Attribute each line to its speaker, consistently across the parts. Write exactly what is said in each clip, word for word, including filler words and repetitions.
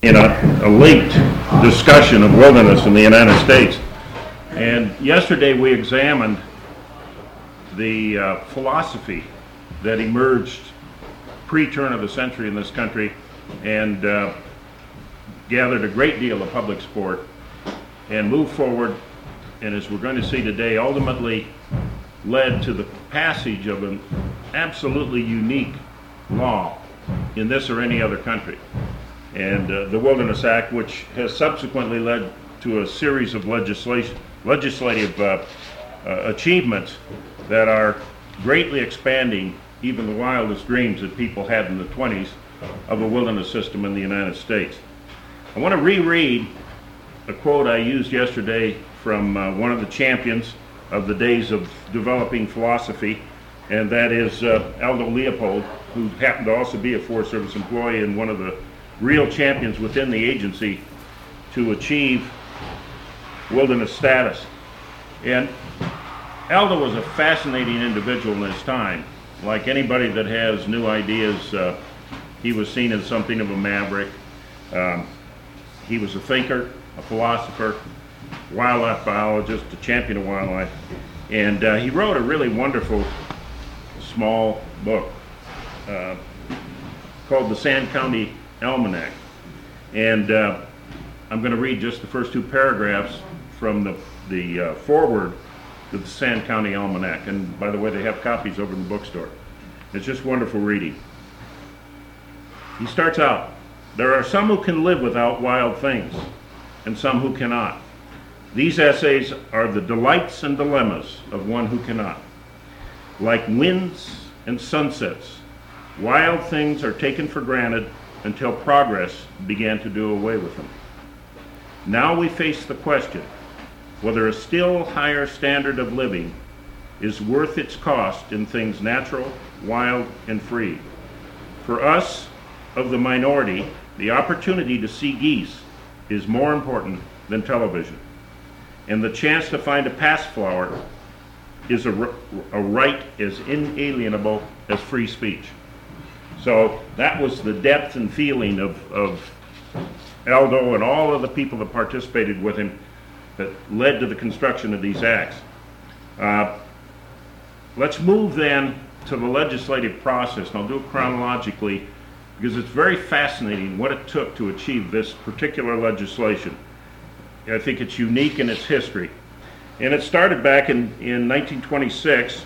Speaker 1: in a, a linked discussion of wilderness in the United States. And yesterday we examined the uh, philosophy that emerged pre-turn of the century in this country and uh, gathered a great deal of public support and moved forward, and as we're going to see today, ultimately led to the passage of an absolutely unique law in this or any other country. And uh, the Wilderness Act, which has subsequently led to a series of legislation, legislative uh, uh, achievements that are greatly expanding even the wildest dreams that people had in the twenties of a wilderness system in the United States. I want to reread a quote I used yesterday from uh, one of the champions of the days of developing philosophy, and that is uh, Aldo Leopold, who happened to also be a Forest Service employee and one of the real champions within the agency to achieve wilderness status. And Aldo was a fascinating individual in his time. Like anybody that has new ideas, uh, he was seen as something of a maverick. Um, he was a thinker, a philosopher, wildlife biologist, a champion of wildlife, and uh, he wrote a really wonderful small book uh, called the Sand County Almanac. And uh, I'm going to read just the first two paragraphs from the, the uh, foreword to the Sand County Almanac. And by the way, they have copies over in the bookstore. It's just wonderful reading. He starts out, "There are some who can live without wild things, and some who cannot. These essays are the delights and dilemmas of one who cannot. Like winds and sunsets, wild things are taken for granted until progress began to do away with them. Now we face the question whether a still higher standard of living is worth its cost in things natural, wild, and free. For us, of the minority, the opportunity to see geese is more important than television, and the chance to find a passflower is a, a right as inalienable as free speech." So that was the depth and feeling of, of Aldo and all of the people that participated with him that led to the construction of these acts. Uh, let's move then to the legislative process, and I'll do it chronologically because it's very fascinating what it took to achieve this particular legislation. I think it's unique in its history. And it started back in, in nineteen twenty-six,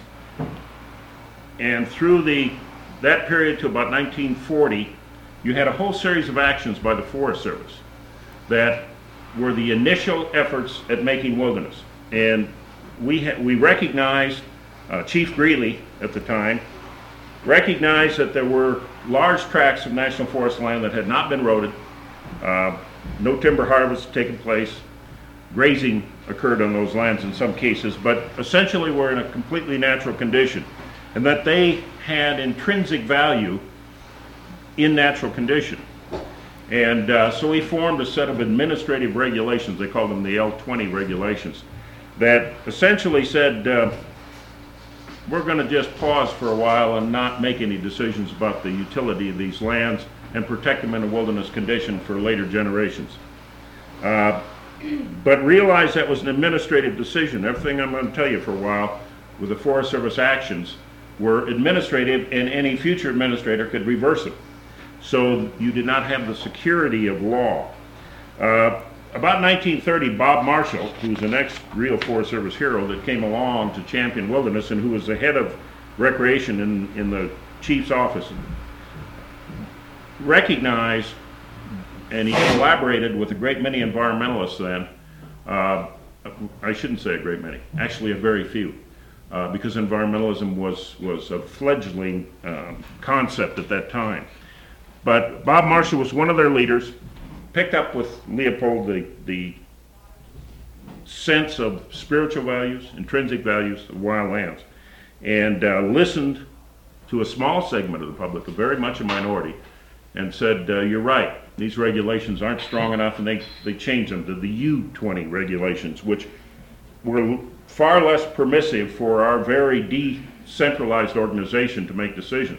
Speaker 1: and through the that period to about nineteen forty, you had a whole series of actions by the Forest Service that were the initial efforts at making wilderness. And we ha we recognized, uh, Chief Greeley at the time, recognized that there were large tracts of national forest land that had not been roaded, uh, no timber harvest taken place, grazing occurred on those lands in some cases, but essentially were in a completely natural condition, and that they had intrinsic value in natural condition. And uh, so we formed a set of administrative regulations, they called them the L twenty regulations, that essentially said uh, we're going to just pause for a while and not make any decisions about the utility of these lands and protect them in a wilderness condition for later generations. Uh, but realize that was an administrative decision. Everything I'm going to tell you for a while with the Forest Service actions were administrative, and any future administrator could reverse them. So you did not have the security of law. Uh, about nineteen thirty, Bob Marshall, who's the next real Forest Service hero that came along to champion wilderness and who was the head of recreation in, in the chief's office, recognized, and he collaborated with a great many environmentalists then. Uh, I shouldn't say a great many, actually a very few, uh, because environmentalism was, was a fledgling um, concept at that time. But Bob Marshall was one of their leaders, picked up with Leopold the, the sense of spiritual values, intrinsic values of wild lands, and uh, listened to a small segment of the public, a very much a minority, and said, uh, you're right, these regulations aren't strong enough, and they, they changed them to the U twenty regulations, which were far less permissive for our very decentralized organization to make decisions.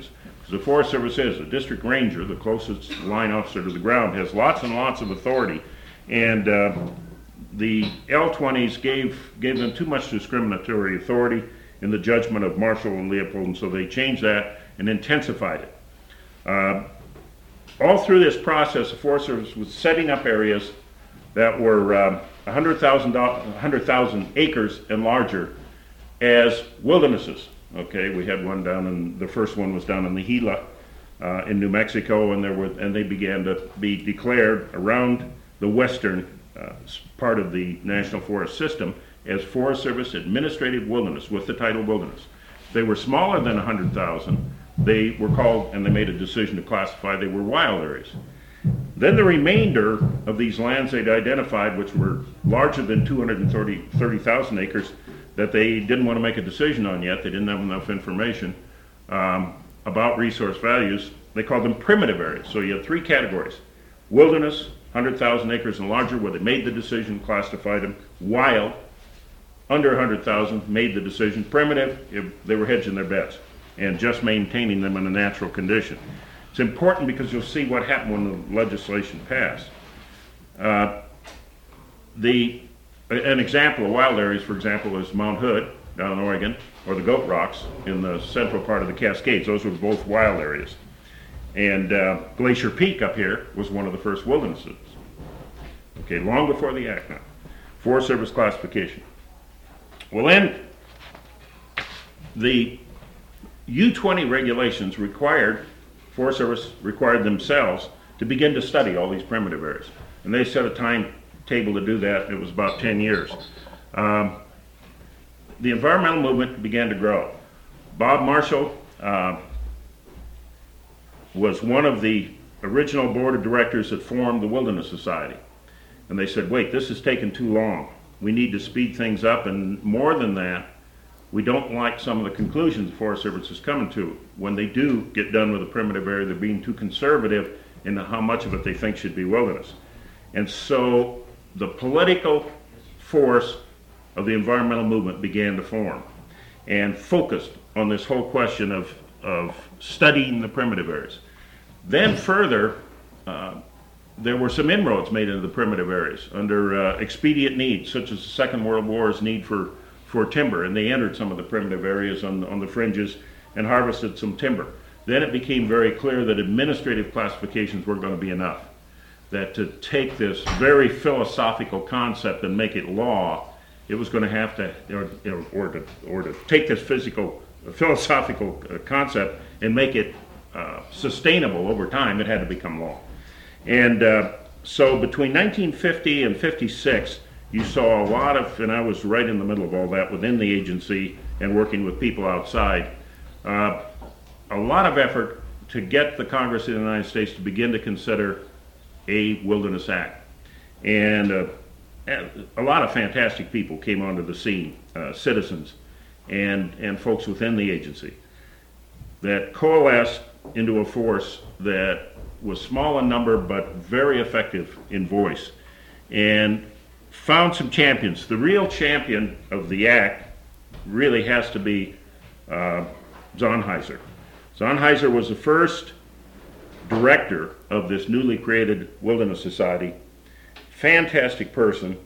Speaker 1: because the Forest Service is, the district ranger, the closest line officer to the ground, has lots and lots of authority, and uh, the L twenties gave, gave them too much discriminatory authority in the judgment of Marshall and Leopold, and so they changed that and intensified it. Uh, all through this process, the Forest Service was setting up areas that were um, one hundred thousand acres and larger as wildernesses. Okay, we had one down in, the first one was down in the Gila uh, in New Mexico, and there were, and they began to be declared around the western uh, part of the National Forest System as Forest Service Administrative Wilderness with the title wilderness. If they were smaller than one hundred thousand, they were called, and they made a decision to classify, they were wild areas. Then the remainder of these lands they'd identified, which were larger than two hundred thirty thousand acres, that they didn't want to make a decision on yet, they didn't have enough information um, about resource values, they called them primitive areas. So you had three categories: wilderness, one hundred thousand acres and larger, where they made the decision, classified them; wild, under one hundred thousand, made the decision; primitive, if they were hedging their bets and just maintaining them in a natural condition. It's important because you'll see what happened when the legislation passed. Uh, the, an example of wild areas, for example, is Mount Hood down in Oregon, or the Goat Rocks in the central part of the Cascades. Those were both wild areas. And uh, Glacier Peak up here was one of the first wildernesses. Okay, long before the Act now. Forest Service classification. Well, then, the U twenty regulations required, Forest Service required themselves to begin to study all these primitive areas. And they set a timetable to do that. It was about ten years. Um, the environmental movement began to grow. Bob Marshall uh, was one of the original board of directors that formed the Wilderness Society. And they said, wait, this has taken too long. We need to speed things up, and more than that, we don't like some of the conclusions the Forest Service is coming to. When they do get done with a primitive area, they're being too conservative in how much of it they think should be wilderness. And so the political force of the environmental movement began to form and focused on this whole question of, of studying the primitive areas. Then further, uh, there were some inroads made into the primitive areas under uh, expedient needs, such as the Second World War's need for for timber, and they entered some of the primitive areas on, on the fringes and harvested some timber. Then it became very clear that administrative classifications weren't going to be enough. That to take this very philosophical concept and make it law, it was going to have to, or, or, to, or to take this physical, philosophical concept and make it uh, sustainable over time, it had to become law. And uh, so between nineteen fifty and fifty-six, you saw a lot of, and I was right in the middle of all that within the agency and working with people outside, uh, a lot of effort to get the Congress of the United States to begin to consider a Wilderness Act. And uh, a lot of fantastic people came onto the scene, uh, citizens and, and folks within the agency, that coalesced into a force that was small in number but very effective in voice, and found some champions. The real champion of the act really has to be uh, Zonnheiser. Zonnheiser was the first director of this newly created Wilderness Society. Fantastic person,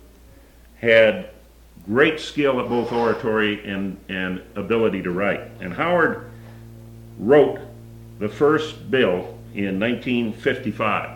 Speaker 1: had great skill at both oratory and, and ability to write. And Howard wrote the first bill in nineteen fifty-five.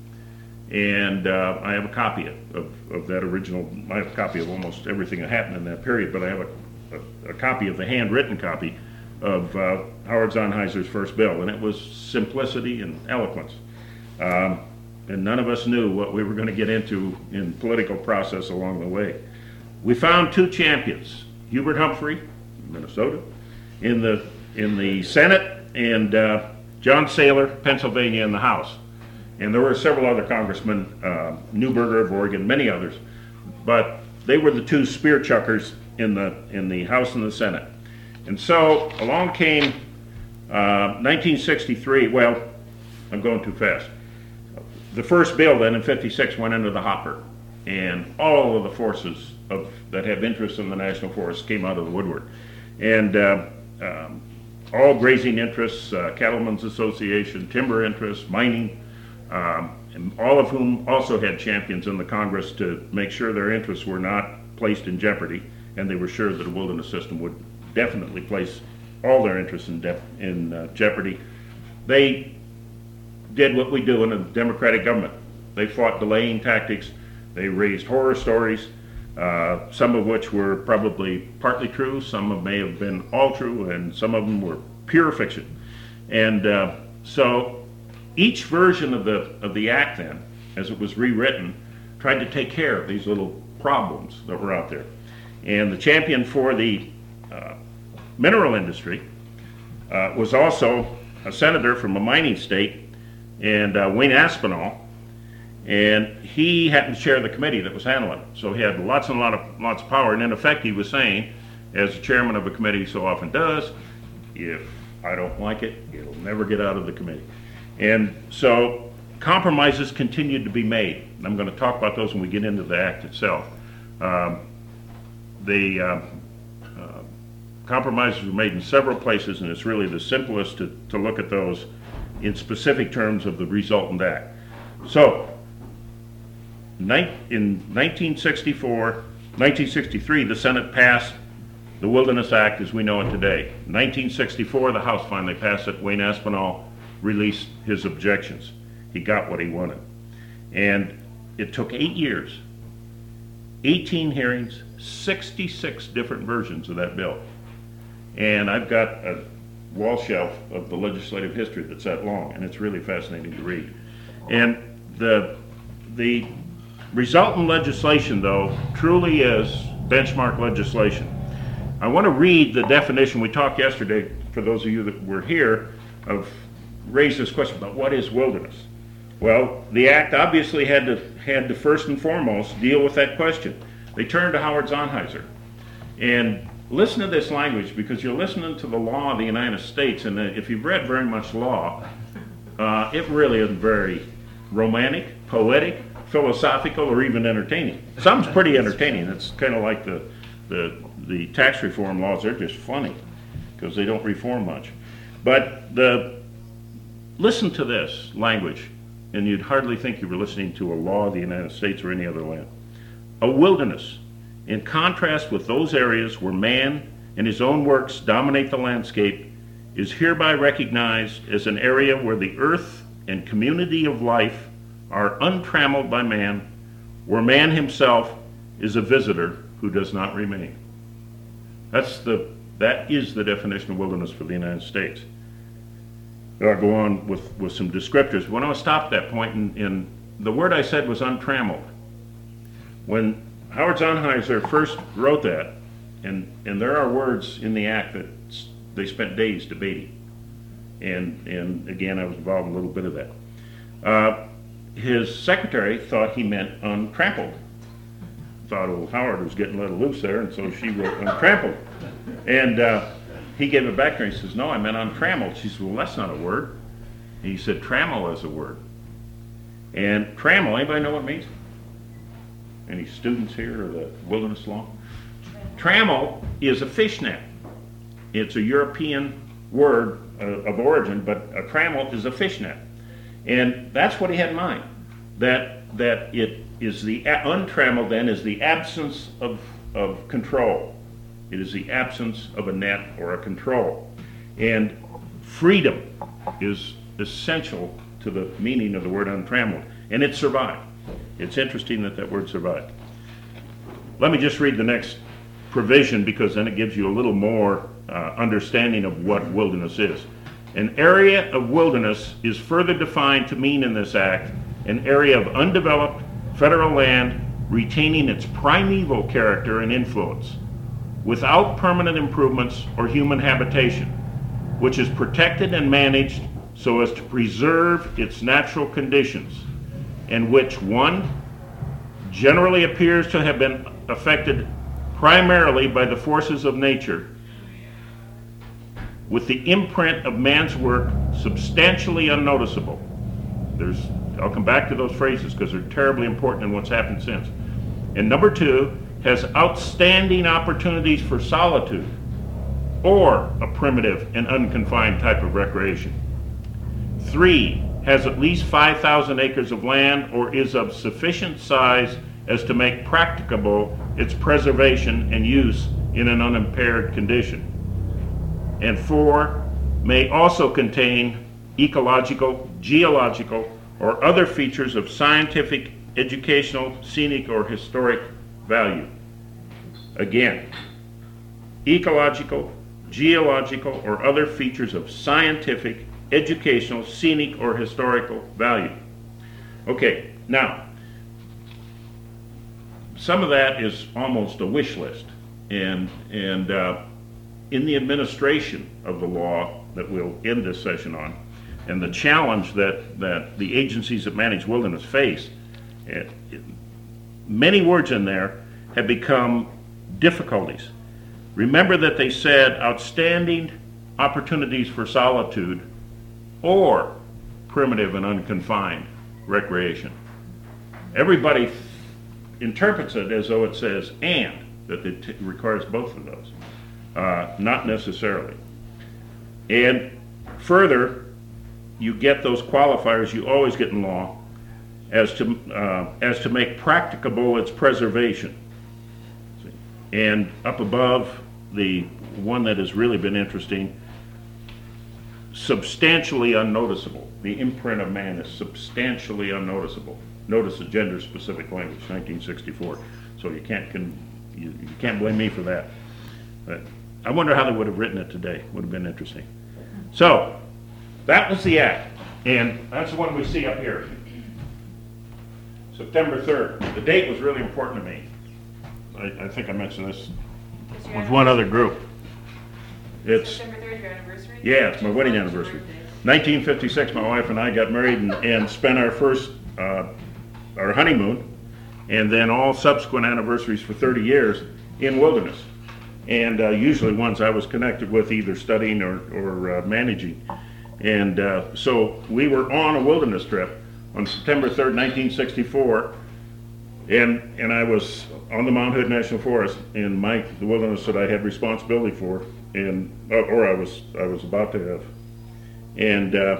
Speaker 1: And uh, I have a copy of, of, of that original. I have a copy of almost everything that happened in that period, but I have a, a, a copy of the handwritten copy of uh, Howard Zonnheiser's first bill, and it was simplicity and eloquence. Um, and none of us knew what we were going to get into in political process along the way. We found two champions, Hubert Humphrey, Minnesota, in the, in the Senate, and uh, John Saylor, Pennsylvania, in the House. And there were several other congressmen, uh, Newberger of Oregon, many others, but they were the two spear chuckers in the, in the House and the Senate. And so along came uh, nineteen sixty-three, well, I'm going too fast. The first bill then in fifty-six went into the hopper, and all of the forces of, that have interest in the National Forest came out of the woodwork. And uh, um, all grazing interests, uh, Cattlemen's Association, timber interests, mining, um, and all of whom also had champions in the Congress to make sure their interests were not placed in jeopardy, and they were sure that a wilderness system would definitely place all their interests in, in uh, jeopardy. They did what we do in a democratic government. They fought delaying tactics. They raised horror stories, uh, some of which were probably partly true, some of may have been all true, and some of them were pure fiction. And uh, so each version of the of the act then, as it was rewritten, tried to take care of these little problems that were out there. And the champion for the uh, mineral industry uh, was also a senator from a mining state, and uh, Wayne Aspinall, and he happened to chair the committee that was handling it. So he had lots and lot of lots of power, and in effect he was saying, as the chairman of a committee so often does, if I don't like it, it'll never get out of the committee. And so compromises continued to be made. I'm going to talk about those when we get into the act itself. Um, the uh, uh, compromises were made in several places, and it's really the simplest to, to look at those in specific terms of the resultant act. So, in nineteen sixty-four, nineteen sixty-three, the Senate passed the Wilderness Act as we know it today. In nineteen sixty-four, the House finally passed it. Wayne Aspinall released his objections. He got what he wanted. And it took eight years, eighteen hearings, sixty-six different versions of that bill. And I've got a wall shelf of the legislative history that's that long, and it's really fascinating to read. And the, the resultant legislation, though, truly is benchmark legislation. I want to read the definition. We talked yesterday, for those of you that were here, of raise this question about what is wilderness. Well, the act obviously had to had to first and foremost deal with that question. They turned to Howard Zonnheiser, and listen to this language, because you're listening to the law of the United States, and if you've read very much law, uh, it really isn't very romantic, poetic, philosophical, or even entertaining. Some's pretty entertaining. It's kind of like the the the tax reform laws. They're just funny because they don't reform much. But the listen to this language, and you'd hardly think you were listening to a law of the United States or any other land. A wilderness, in contrast with those areas where man and his own works dominate the landscape, is hereby recognized as an area where the earth and community of life are untrammeled by man, where man himself is a visitor who does not remain. That's the, that is the definition of wilderness for the United States. I'll go on with, with some descriptors. When I stopped at that point, and, and the word I said was untrammeled. When Howard Zonnheiser first wrote that, and, and there are words in the act that they spent days debating, and, and again, I was involved in a little bit of that. Uh, his secretary thought he meant untrampled. Thought old Howard was getting let loose there, and so she wrote untrampled. And uh, he gave it back to her. He says, no, I meant untrammeled. She said, well, that's not a word. And he said, trammel is a word. And trammel, anybody know what it means? Any students here of the wilderness law? Trammel is a fishnet. It's a European word uh, of origin, but a trammel is a fishnet. And that's what he had in mind, that that it is the untrammeled then is the absence of, of control. It is the absence of a net or a control. And freedom is essential to the meaning of the word untrammeled. And it survived. It's interesting that that word survived. Let me just read the next provision, because then it gives you a little more uh, understanding of what wilderness is. An area of wilderness is further defined to mean in this act an area of undeveloped federal land retaining its primeval character and influence, without permanent improvements or human habitation, which is protected and managed so as to preserve its natural conditions, and which, one, generally appears to have been affected primarily by the forces of nature, with the imprint of man's work substantially unnoticeable. There's, I'll come back to those phrases because they're terribly important in what's happened since. And number two, has outstanding opportunities for solitude, or a primitive and unconfined type of recreation. Three, has at least five thousand acres of land or is of sufficient size as to make practicable its preservation and use in an unimpaired condition. And four, may also contain ecological, geological, or other features of scientific, educational, scenic, or historic value. Again, ecological, geological, or other features of scientific, educational, scenic, or historical value. Okay, now, some of that is almost a wish list, and and uh, in the administration of the law that we'll end this session on, and the challenge that, that the agencies that manage wilderness face, it, it, many words in there have become difficulties. Remember that they said outstanding opportunities for solitude or primitive and unconfined recreation. Everybody interprets it as though it says and, that it t- requires both of those. Uh, not necessarily. And further, you get those qualifiers you always get in law as to, uh, as to make practicable its preservation. And up above, the one that has really been interesting, substantially unnoticeable. The imprint of man is substantially unnoticeable. Notice the gender-specific language, nineteen sixty-four. So you can't con- you, you can't blame me for that. But I wonder how they would have written it today. Would have been interesting. So that was the act, and that's the one we see up here. September third. The date was really important to me. I, I think I mentioned this with one other group. It's
Speaker 2: September third, your anniversary?
Speaker 1: Yeah, it's my wedding anniversary. nineteen fifty-six, my wife and I got married and, and spent our first, uh, our honeymoon, and then all subsequent anniversaries for thirty years in wilderness. And uh, usually ones I was connected with either studying or, or uh, managing. And uh, so we were on a wilderness trip on September third, nineteen sixty-four, and and I was on the Mount Hood National Forest in my the wilderness that I had responsibility for, and or I was I was about to have, and uh,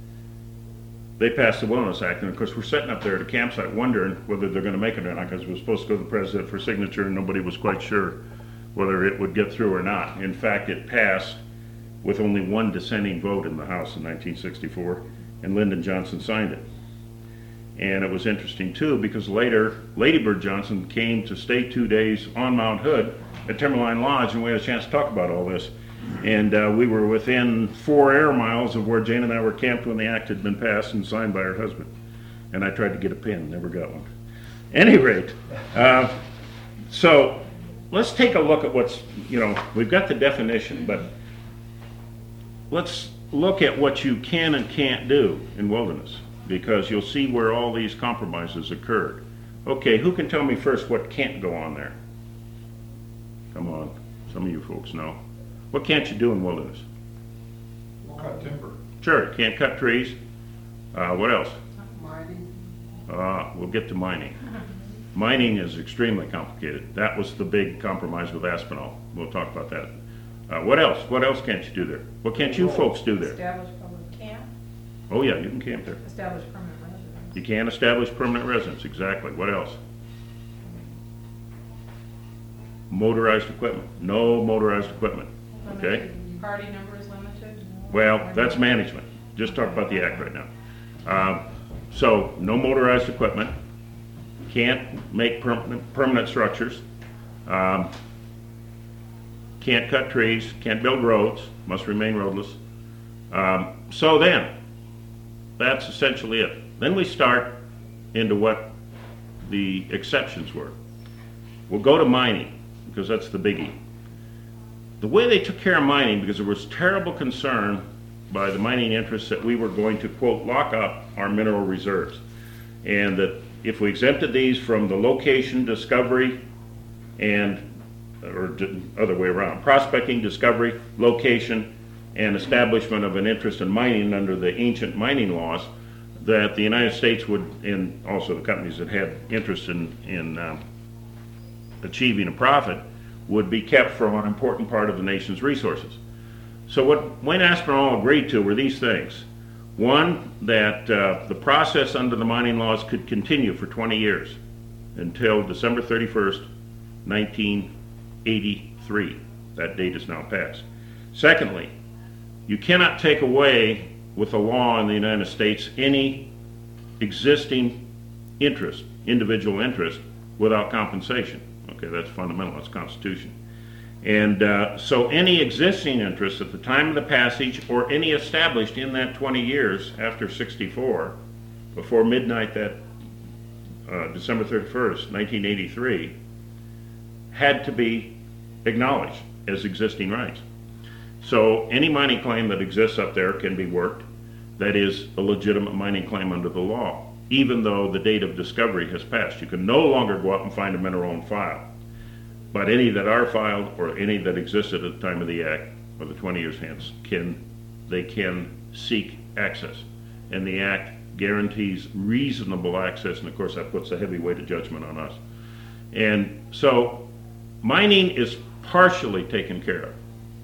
Speaker 1: they passed the Wilderness Act, and of course we're sitting up there at a campsite wondering whether they're going to make it or not, because we were supposed to go to the president for signature, and nobody was quite sure whether it would get through or not. In fact, it passed with only one dissenting vote in the House in nineteen sixty-four, and Lyndon Johnson signed it. And it was interesting too, because later Lady Bird Johnson came to stay two days on Mount Hood at Timberline Lodge, and we had a chance to talk about all this. And uh, we were within four air miles of where Jane and I were camped when the act had been passed and signed by her husband. And I tried to get a pin, never got one. At any rate, uh, so let's take a look at what's, you know, we've got the definition, but let's look at what you can and can't do in wilderness, because you'll see where all these compromises occurred. Okay, who can tell me first what can't go on there? Come on, some of you folks know. What can't you do in wilderness?
Speaker 3: We'll cut timber.
Speaker 1: Sure, can't cut trees. Uh, what else?
Speaker 2: Mining.
Speaker 1: Uh, we'll get to mining. Mining is extremely complicated. That was the big compromise with Aspinall. We'll talk about that. Uh, what else? What else can't you do there? What can't you folks do there?
Speaker 2: Establish public camp.
Speaker 1: Oh yeah, you can camp there.
Speaker 2: Establish permanent residence.
Speaker 1: You can establish permanent residence, exactly. What else? Motorized equipment. No motorized equipment. Okay?
Speaker 2: Limited. Party number is limited.
Speaker 1: Well, that's management. Just talk about the act right now. Um, so, no motorized equipment. Can't make permanent, permanent structures. Um, can't cut trees. Can't build roads. Must remain roadless. Um, so then, that's essentially it. Then we start into what the exceptions were. We'll go to mining, because that's the biggie. The way they took care of mining, because there was terrible concern by the mining interests that we were going to, quote, lock up our mineral reserves. And that if we exempted these from the location, discovery, and, or other way around, prospecting, discovery, location, and establishment of an interest in mining under the ancient mining laws, that the United States would, and also the companies that had interest in, in um, achieving a profit, would be kept from an important part of the nation's resources. So what Wayne Aspinall agreed to were these things. One, that uh, the process under the mining laws could continue for twenty years until December thirty-first, nineteen eighty-three. That date is now passed. Secondly, you cannot take away with the law in the United States any existing interest, individual interest, without compensation. Okay, that's fundamental, that's Constitution. And uh, so any existing interest at the time of the passage or any established in that twenty years after sixty-four, before midnight that uh, December thirty-first, nineteen eighty-three, had to be acknowledged as existing rights. So any mining claim that exists up there can be worked. That is a legitimate mining claim under the law, even though the date of discovery has passed. You can no longer go out and find a mineral and file. But any that are filed or any that existed at the time of the act or the twenty years hence, can they can seek access. And the act guarantees reasonable access, and of course that puts a heavy weight of judgment on us. And so mining is partially taken care of.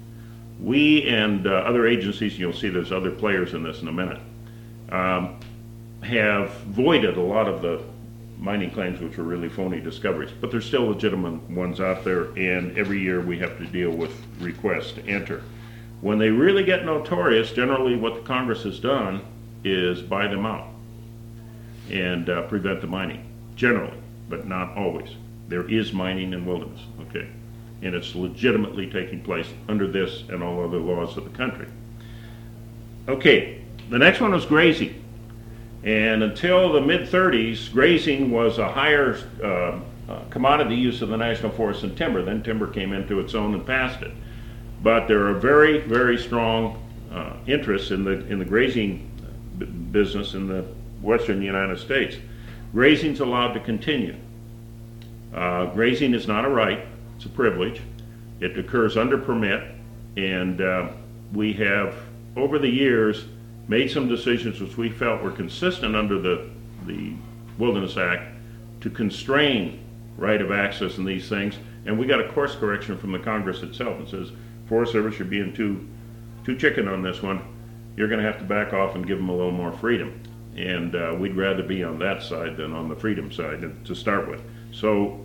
Speaker 1: We and uh, other agencies, you'll see there's other players in this in a minute, um, have voided a lot of the mining claims which were really phony discoveries, but there's still legitimate ones out there, and every year we have to deal with requests to enter. When they really get notorious, generally what the Congress has done is buy them out and uh, prevent the mining, generally, but not always. There is mining in wilderness, okay, and it's legitimately taking place under this and all other laws of the country. Okay, the next one was grazing. And until the mid thirties, grazing was a higher uh, uh, commodity use of the National Forest than timber. Then timber came into its own and passed it. But there are very, very strong uh, interests in the in the grazing b business in the western United States. Grazing's allowed to continue. Uh, grazing is not a right; it's a privilege. It occurs under permit, and uh, we have over the years made some decisions which we felt were consistent under the, the Wilderness Act to constrain right of access in these things, and we got a course correction from the Congress itself. It says, Forest Service, you're being too, too chicken on this one. You're going to have to back off and give them a little more freedom. And uh, we'd rather be on that side than on the freedom side to start with. So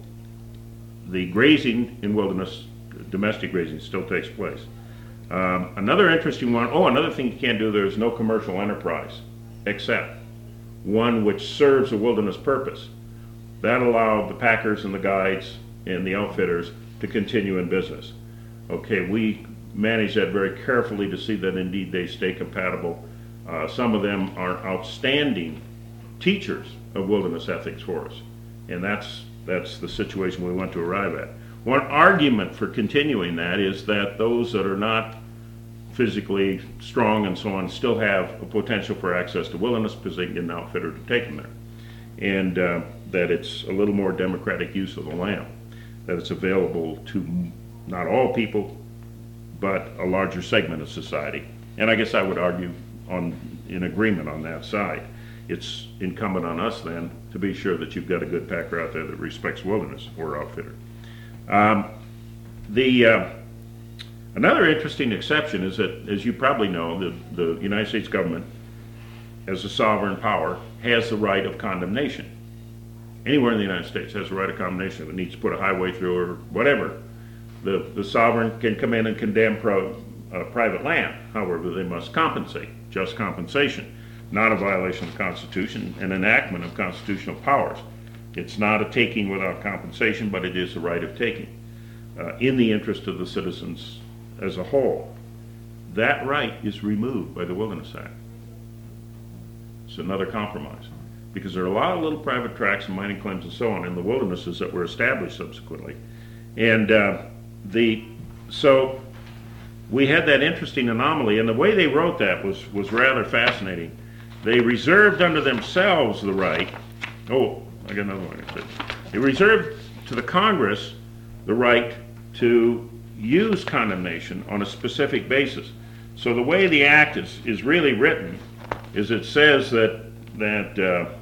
Speaker 1: the grazing in wilderness, domestic grazing, still takes place. Um, another interesting one, oh, another thing you can't do, there is no commercial enterprise except one which serves a wilderness purpose. That allowed the packers and the guides and the outfitters to continue in business. Okay, we manage that very carefully to see that indeed they stay compatible. Uh, some of them are outstanding teachers of wilderness ethics for us, and that's, that's the situation we want to arrive at. One argument for continuing that is that those that are not physically strong and so on still have a potential for access to wilderness because they can get an outfitter to take them there. And uh, that it's a little more democratic use of the land, that it's available to not all people, but a larger segment of society. And I guess I would argue on in agreement on that side. It's incumbent on us then to be sure that you've got a good packer out there that respects wilderness or outfitter. Um, the uh, another interesting exception is that, as you probably know, the, the United States government, as a sovereign power, has the right of condemnation. Anywhere in the United States has the right of condemnation. If it needs to put a highway through or whatever, the, the sovereign can come in and condemn pro, uh, private land. However, they must compensate, just compensation, not a violation of the Constitution, an enactment of constitutional powers. It's not a taking without compensation, but it is a right of taking uh, in the interest of the citizens as a whole. That right is removed by the Wilderness Act. It's another compromise, because there are a lot of little private tracts and mining claims and so on in the wildernesses that were established subsequently. And uh, the so we had that interesting anomaly, and the way they wrote that was, was rather fascinating. They reserved unto themselves the right, oh, I got another one. They reserved to the Congress the right to use condemnation on a specific basis. So the way the act is, is really written is it says that, that uh,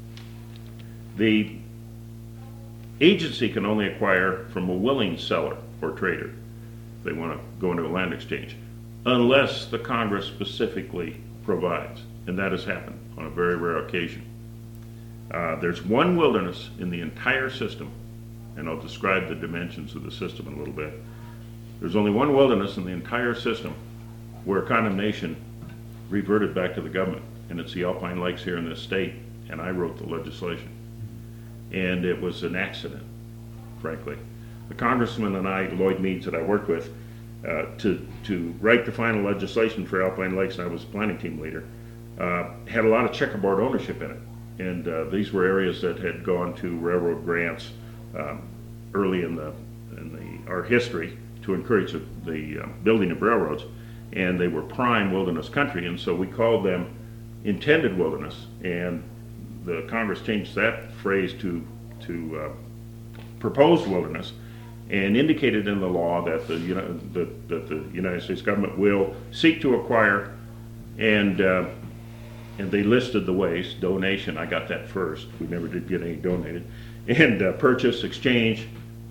Speaker 1: the agency can only acquire from a willing seller. or trader. They want to go into a land exchange, unless the Congress specifically provides, and that has happened on a very rare occasion. Uh, there's one wilderness in the entire system, and I'll describe the dimensions of the system in a little bit. There's only one wilderness in the entire system where condemnation reverted back to the government, and it's the Alpine Lakes here in this state, and I wrote the legislation. And it was an accident, frankly. The congressman and I, Lloyd Meads, that I worked with, uh, to, to write the final legislation for Alpine Lakes, and I was planning team leader, uh, had a lot of checkerboard ownership in it. And uh, these were areas that had gone to railroad grants um, early in the, in the, our history to encourage the, the uh, building of railroads. And they were prime wilderness country, and so we called them intended wilderness. And the Congress changed that phrase to, to uh, proposed wilderness, and indicated in the law that the, you know, that, that the United States government will seek to acquire, and uh, and they listed the ways: donation, I got that first, we never did get any donated, and uh, purchase, exchange,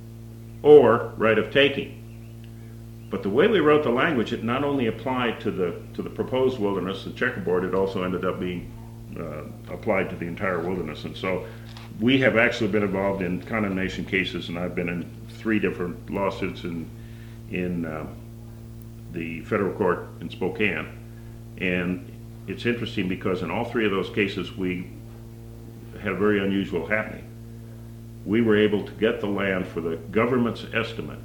Speaker 1: or right of taking. But the way we wrote the language, it not only applied to the to the proposed wilderness, the checkerboard, it also ended up being uh, applied to the entire wilderness. And so we have actually been involved in condemnation cases, and I've been in three different lawsuits in in uh, the federal court in Spokane. And it's interesting because in all three of those cases we had a very unusual happening. We were able to get the land for the government's estimate,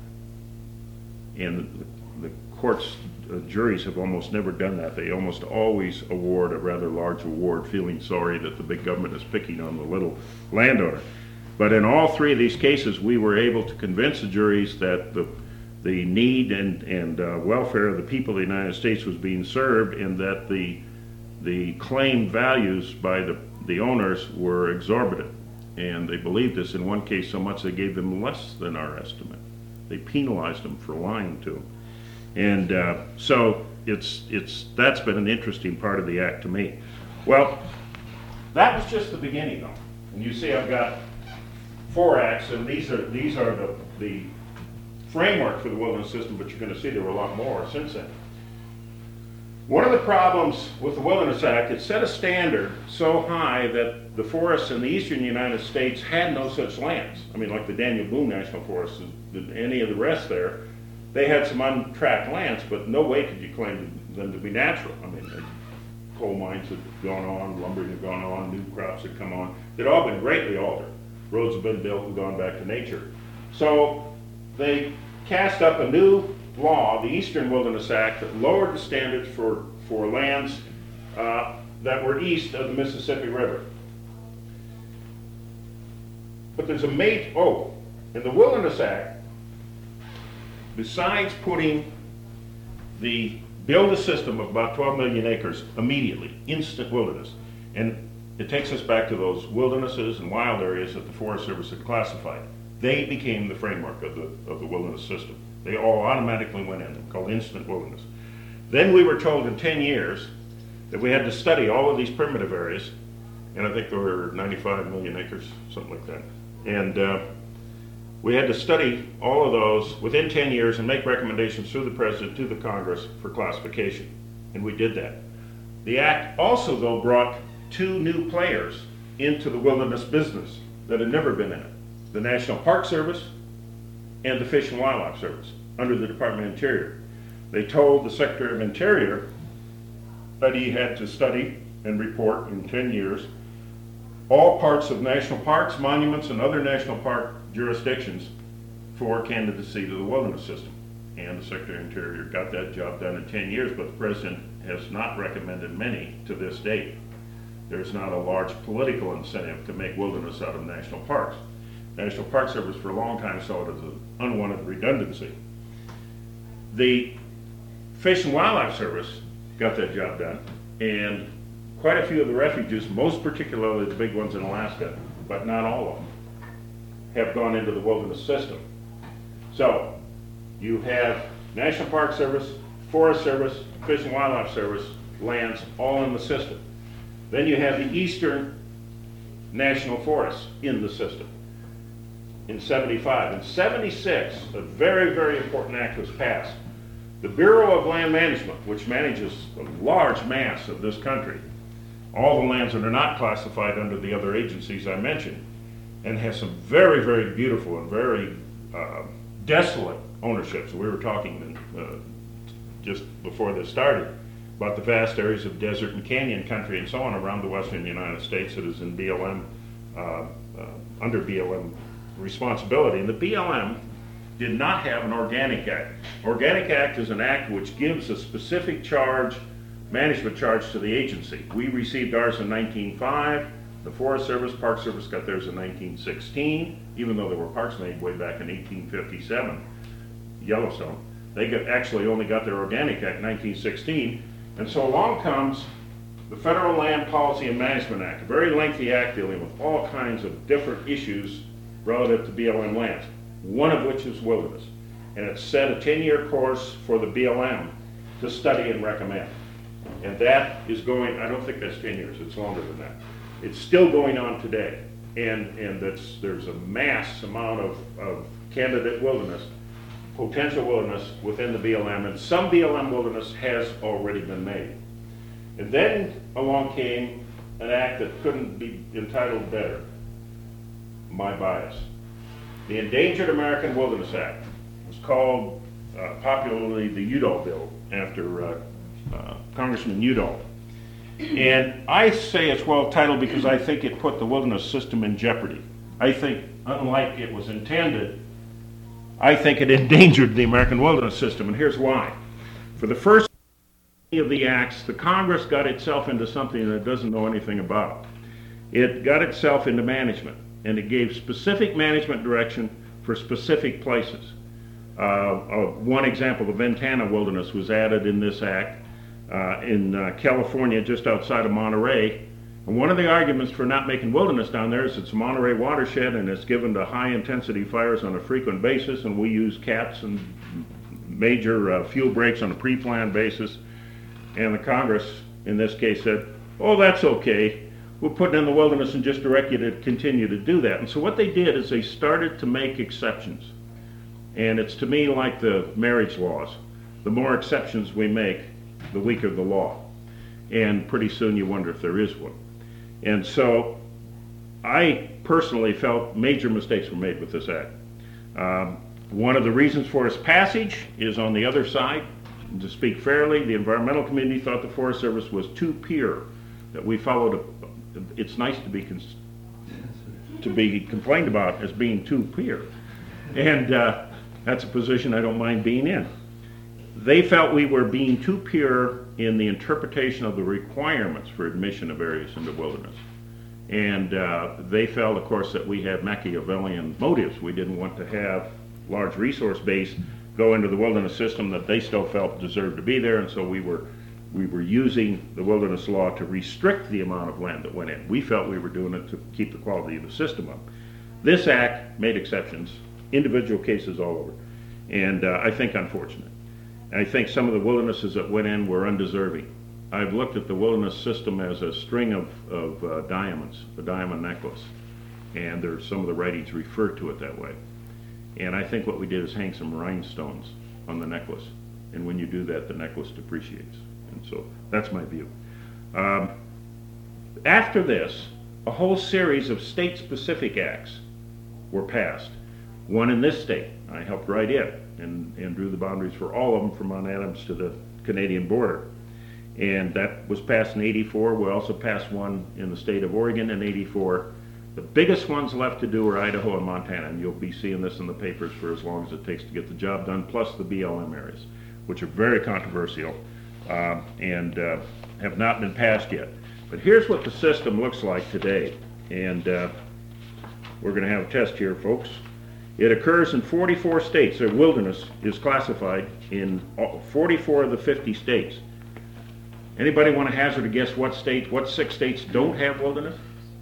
Speaker 1: and the, the courts, uh, juries have almost never done that. They almost always award a rather large award, feeling sorry that the big government is picking on the little landowner. But in all three of these cases, we were able to convince the juries that the the need and, and uh, welfare of the people of the United States was being served, and that the the claimed values by the, the owners were exorbitant. And they believed this in one case so much they gave them less than our estimate. They penalized them for lying to them. And uh, so it's, it's, that's been an interesting part of the act to me. Well, that was just the beginning though. And you see I've got four acts, and these are, these are the, the framework for the wilderness system, but you're going to see there were a lot more since then. One of the problems with the Wilderness Act, it set a standard so high that the forests in the eastern United States had no such lands. I mean, like the Daniel Boone National Forest, any of the rest there, they had some untracked lands, but no way could you claim them to be natural. I mean, the coal mines had gone on, lumbering had gone on, new crops had come on. They'd all been greatly altered. Roads have been built and gone back to nature. So they cast up a new law, the Eastern Wilderness Act, that lowered the standards for, for lands uh, that were east of the Mississippi River. But there's a major, oh, in the Wilderness Act, besides putting the, build a system of about twelve million acres immediately, instant wilderness, and it takes us back to those wildernesses and wild areas that the Forest Service had classified. They became the framework of the, of the wilderness system. They all automatically went in, they're called instant wilderness. Then we were told in ten years that we had to study all of these primitive areas, and I think there were ninety-five million acres, something like that. And uh, we had to study all of those within ten years and make recommendations through the President to the Congress for classification. And we did that. The Act also, though, brought two new players into the wilderness business that had never been in it: the National Park Service and the Fish and Wildlife Service under the Department of Interior. They told the Secretary of Interior that he had to study and report in ten years all parts of national parks, monuments, and other national park jurisdictions for candidacy to the wilderness system. And the Secretary of Interior got that job done in ten years, but the President has not recommended many to this date. There's not a large political incentive to make wilderness out of national parks. National Park Service for a long time saw it as an unwanted redundancy. The Fish and Wildlife Service got that job done, and quite a few of the refuges, most particularly the big ones in Alaska, but not all of them, have gone into the wilderness system. So you have National Park Service, Forest Service, Fish and Wildlife Service lands all in the system. Then you have the eastern national forests in the system. in seventy-five. In seventy-six, a very, very important act was passed. The Bureau of Land Management, which manages a large mass of this country, all the lands that are not classified under the other agencies I mentioned, and has some very, very beautiful and very uh, desolate ownerships. We were talking uh, just before this started about the vast areas of desert and canyon country and so on around the western United States that is in B L M, uh, uh, under B L M responsibility. And the B L M did not have an Organic Act. Organic Act is an act which gives a specific charge, management charge to the agency. We received ours in nineteen oh five. The Forest Service, Park Service got theirs in nineteen sixteen, even though there were parks made way back in eighteen fifty-seven, Yellowstone. They got, actually only got their Organic Act in nineteen sixteen. And so along comes the Federal Land Policy and Management Act, a very lengthy act dealing with all kinds of different issues relative to B L M lands, one of which is wilderness. And it set a ten-year course for the B L M to study and recommend. And that is going, I don't think that's ten years, it's longer than that. It's still going on today. And, and that's, there's a mass amount of, of candidate wilderness, potential wilderness within the B L M, and some B L M wilderness has already been made. And then along came an act that couldn't be entitled better, my bias. The Endangered American Wilderness Act. It was called uh, popularly the Udall Bill, after uh, uh, Congressman Udall. And I say it's well titled because I think it put the wilderness system in jeopardy. I think, unlike it was intended, I think it endangered the American wilderness system, and here's why. For the first of the acts, the Congress got itself into something that it doesn't know anything about. It got itself into management, and it gave specific management direction for specific places. Uh, uh, one example, the Ventana Wilderness was added in this act uh, in uh, California, just outside of Monterey. And one of the arguments for not making wilderness down there is it's a Monterey watershed and it's given to high-intensity fires on a frequent basis, and we use CATs and major uh, fuel breaks on a pre-planned basis. And the Congress, in this case, said, oh, that's okay. We'll put it in the wilderness and just direct you to continue to do that. And so what they did is they started to make exceptions. And it's, to me, like the marriage laws. The more exceptions we make, the weaker the law. And pretty soon you wonder if there is one. And so I personally felt major mistakes were made with this act. Um, one of the reasons for its passage is on the other side. And to speak fairly, the environmental community thought the Forest Service was too pure, that we followed a, it's nice to be cons to be complained about as being too pure. And uh, that's a position I don't mind being in. They felt we were being too pure in the interpretation of the requirements for admission of areas into wilderness. And uh, they felt, of course, that we had Machiavellian motives. We didn't want to have large resource base go into the wilderness system that they still felt deserved to be there, and so we were we were using the wilderness law to restrict the amount of land that went in. We felt we were doing it to keep the quality of the system up. This act made exceptions, individual cases all over, and uh, I think unfortunate. I think some of the wildernesses that went in were undeserving. I've looked at the wilderness system as a string of, of uh, diamonds, a diamond necklace, and there's some of the writings refer to it that way. And I think what we did is hang some rhinestones on the necklace, and when you do that, the necklace depreciates. And so that's my view. Um, after this, a whole series of state-specific acts were passed. One in this state, I helped write it, and, and drew the boundaries for all of them from Mount Adams to the Canadian border. And that was passed in eighty-four. We also passed one in the state of Oregon in eighty-four. The biggest ones left to do are Idaho and Montana, and you'll be seeing this in the papers for as long as it takes to get the job done, plus the B L M areas, which are very controversial uh, and uh, have not been passed yet. But here's what the system looks like today, and uh, we're going to have a test here, folks. It occurs in forty-four states. The wilderness is classified in forty-four of the fifty states. Anybody want to hazard a guess what states, what six states don't have wilderness?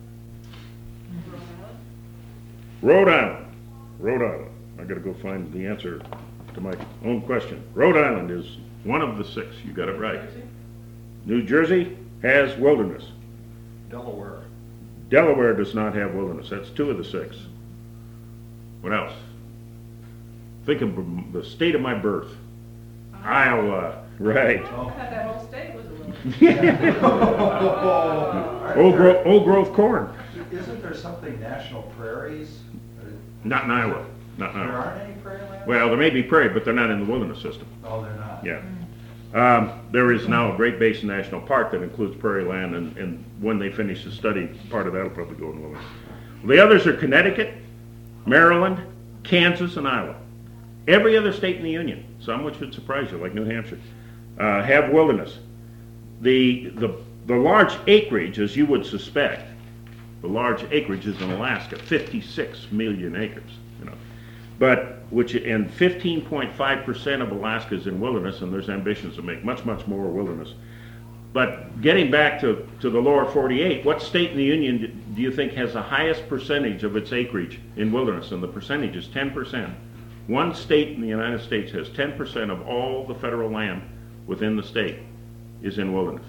Speaker 1: Rhode Island. Rhode Island. I got to go find the answer to my own question. Rhode Island is one of the six. You got it right. New Jersey has wilderness.
Speaker 3: Delaware.
Speaker 1: Delaware does not have wilderness. That's two of the six. What else? Think of the state of my birth. Iowa, right.
Speaker 2: I thought that whole state was a little.
Speaker 1: Old, gro- old growth corn.
Speaker 3: Isn't there something national prairies?
Speaker 1: Not in Iowa. Not in
Speaker 3: There
Speaker 1: Iowa.
Speaker 3: aren't any prairie lands?
Speaker 1: Well, there may be prairie, but they're not in the wilderness system.
Speaker 3: No, they're not.
Speaker 1: Yeah. Um, there is now a Great Basin National Park that includes prairie land, and, and when they finish the study, part of that will probably go in the wilderness. The others are Connecticut, Maryland, Kansas, and Iowa. Every other state in the Union, some which would surprise you, like New Hampshire, uh, have wilderness. The, the, the large acreage, as you would suspect, the large acreage is in Alaska, fifty-six million acres, you know. But, which, and fifteen point five percent of Alaska is in wilderness, and there's ambitions to make much, much more wilderness. But getting back to, to the lower forty-eight, what state in the Union do you think has the highest percentage of its acreage in wilderness? And the percentage is ten percent. One state in the United States has ten percent of all the federal land within the state is in wilderness.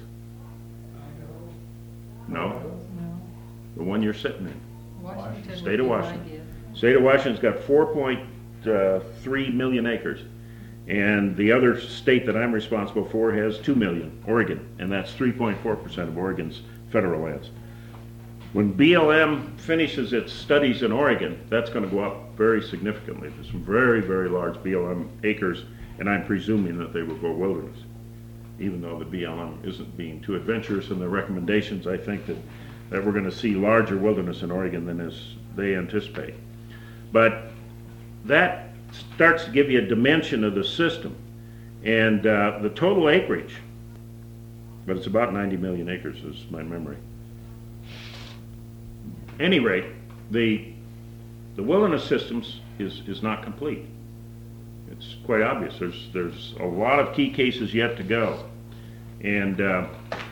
Speaker 1: No?
Speaker 2: No.
Speaker 1: The one you're sitting in.
Speaker 4: Washington would
Speaker 1: State of
Speaker 4: be my
Speaker 1: Washington.
Speaker 4: guess.
Speaker 1: State of Washington's got four point three million acres. And the other state that I'm responsible for has two million, Oregon, and that's three point four percent of Oregon's federal lands. When B L M finishes its studies in Oregon, that's going to go up very significantly. There's some very, very large B L M acres, and I'm presuming that they will go wilderness. Even though the B L M isn't being too adventurous in their recommendations, I think that, that we're going to see larger wilderness in Oregon than as they anticipate. But that starts to give you a dimension of the system. And uh, the total acreage, but it's about ninety million acres is my memory. Any rate, the, the wilderness systems is, is not complete. It's quite obvious. There's, there's a lot of key cases yet to go. And uh,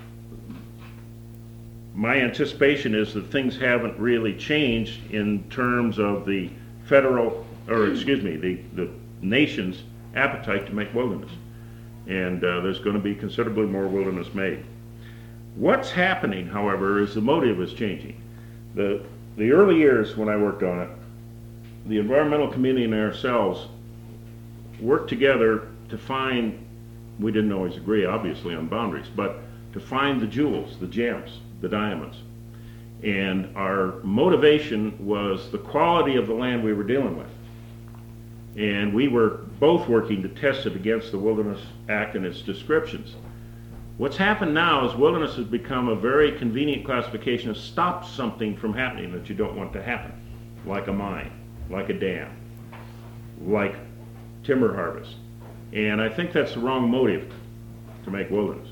Speaker 1: my anticipation is that things haven't really changed in terms of the federal, or excuse me, the, the nation's appetite to make wilderness. And uh, there's going to be considerably more wilderness made. What's happening, however, is the motive is changing. The, the early years when I worked on it, the environmental community and ourselves worked together to find, we didn't always agree obviously on boundaries, but to find the jewels, the gems, the diamonds. And our motivation was the quality of the land we were dealing with. And we were both working to test it against the Wilderness Act and its descriptions. What's happened now is wilderness has become a very convenient classification to stop something from happening that you don't want to happen, like a mine, like a dam, like timber harvest. And I think that's the wrong motive to make wilderness.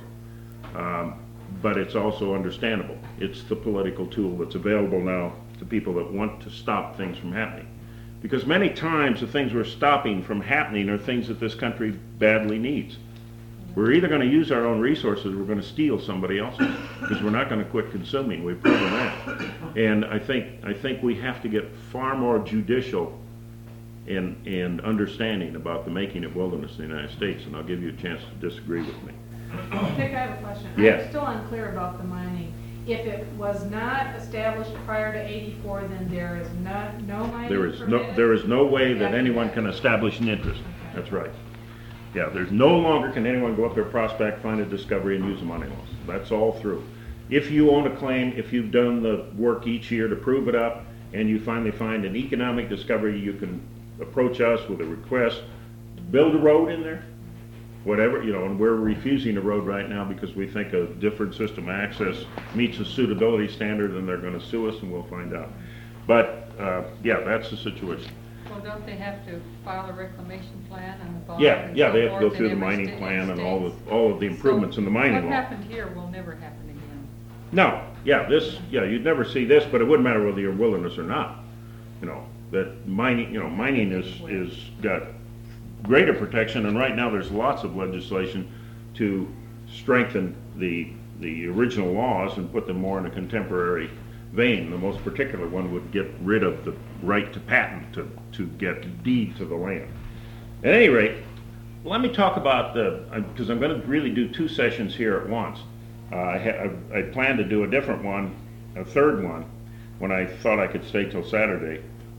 Speaker 1: Um, but it's also understandable. It's the political tool that's available now to people that want to stop things from happening. Because many times the things we're stopping from happening are things that this country badly needs. We're either going to use our own resources or we're going to steal somebody else's, because we're not going to quit consuming. We've proven that. And I think, I think we have to get far more judicial in, in understanding about the making of wilderness in the United States, and I'll give you a chance to disagree with me.
Speaker 2: Dick, I have a question.
Speaker 1: Yes.
Speaker 2: I'm still unclear about the mining. If it was not established prior to eighty-four, then there is no, no mining
Speaker 1: There is no,
Speaker 2: permitted?
Speaker 1: there is no way that
Speaker 2: After
Speaker 1: anyone
Speaker 2: that?
Speaker 1: can establish an interest.
Speaker 2: Okay.
Speaker 1: That's right. Yeah, there's no longer can anyone go up there, prospect, find a discovery, and use a money loss. That's all through. If you own a claim, if you've done the work each year to prove it up, and you finally find an economic discovery, you can approach us with a request, build a road in there, whatever, you know, and we're refusing a road right now because we think a different system of access meets a suitability standard, and they're going to sue us, and we'll find out. But, uh, yeah, that's the situation.
Speaker 4: Well, don't they have to file a reclamation plan and the bond?
Speaker 1: Yeah,
Speaker 4: and
Speaker 1: yeah,
Speaker 4: so
Speaker 1: they have to go
Speaker 4: forth
Speaker 1: through the
Speaker 4: in every
Speaker 1: mining
Speaker 4: sta-
Speaker 1: plan and all
Speaker 4: states?
Speaker 1: of, all of the improvements in the mining
Speaker 4: What
Speaker 1: law.
Speaker 4: happened here will never happen again.
Speaker 1: No, yeah, this, yeah, you'd never see this, but it wouldn't matter whether you're in wilderness or not. You know, that mining, you know, mining is, is got greater protection, and right now there's lots of legislation to strengthen the, the original laws and put them more in a contemporary vein. The most particular one would get rid of the right to patent, to, to get deed to the land. At any rate, let me talk about the, because I'm going to really do two sessions here at once. Uh, I, ha- I plan to do a different one, a third one, when I thought I could stay till Saturday,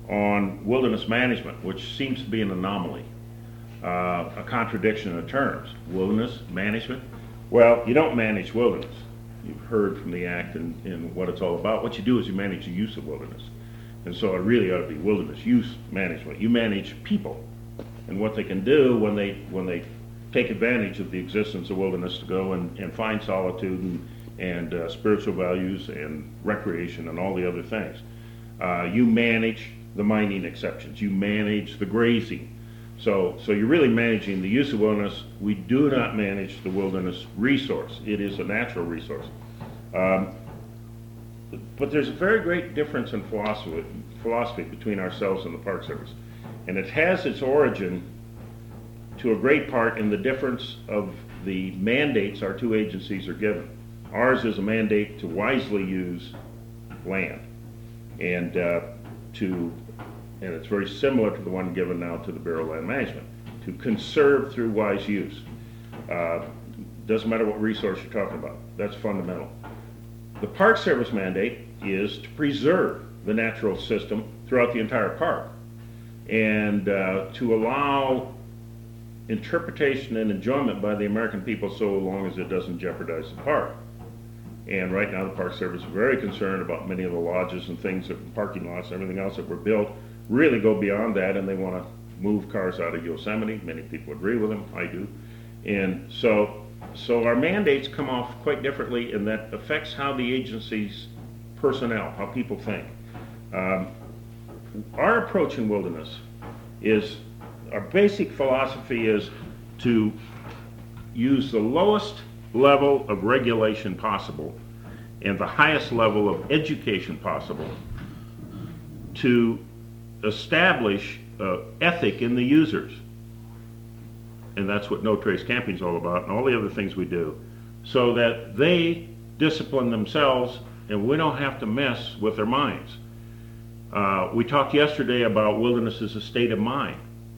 Speaker 1: on wilderness management, which seems to be an anomaly, uh, a contradiction in terms. Wilderness management? Well, you don't manage wilderness. You've heard from the Act and, and what it's all about. What you do is you manage the use of wilderness. And so it really ought to be wilderness use management. You manage people and what they can do when they when they take advantage of the existence of wilderness to go and, and find solitude and, and uh, spiritual values and recreation and all the other things. Uh, you manage the mining exceptions. You manage the grazing. So, so you're really managing the use of wilderness. We do not manage the wilderness resource. It is a natural resource. Um, but there's a very great difference in philosophy, philosophy between ourselves and the Park Service. And it has its origin to a great part in the difference of the mandates our two agencies are given. Ours is a mandate to wisely use land, and uh, to, and it's very similar to the one given now to the Bureau of Land Management, to conserve through wise use. Uh, doesn't matter what resource you're talking about. That's fundamental. The Park Service mandate is to preserve the natural system throughout the entire park, and uh, to allow interpretation and enjoyment by the American people so long as it doesn't jeopardize the park. And right now the Park Service is very concerned about many of the lodges and things, that parking lots and everything else that were built really go beyond that, and they want to move cars out of Yosemite. Many people agree with them, I do. And so, so our mandates come off quite differently, and that affects how the agency's personnel, how people think. Um, our approach in wilderness is, our basic philosophy is to use the lowest level of regulation possible and the highest level of education possible to establish uh, ethic in the users. And that's what No Trace Camping is all about, and all the other things we do, so that they discipline themselves and we don't have to mess with their minds. Uh, we talked yesterday about wilderness as a state of mind.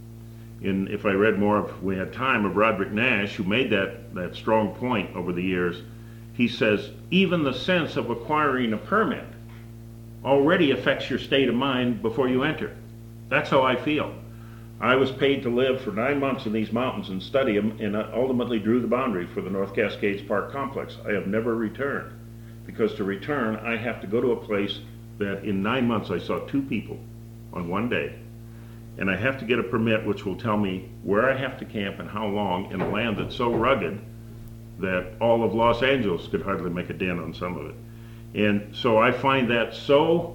Speaker 1: In, if I read more, if we had time, of Roderick Nash, who made that, that strong point over the years, he says, even the sense of acquiring a permit already affects your state of mind before you enter. That's how I feel. I was paid to live for nine months in these mountains and study them, and I ultimately drew the boundary for the North Cascades Park Complex. I have never returned, because to return, I have to go to a place that in nine months I saw two people on one day. And I have to get a permit which will tell me where I have to camp and how long in a land that's so rugged that all of Los Angeles could hardly make a dent on some of it. And so I find that so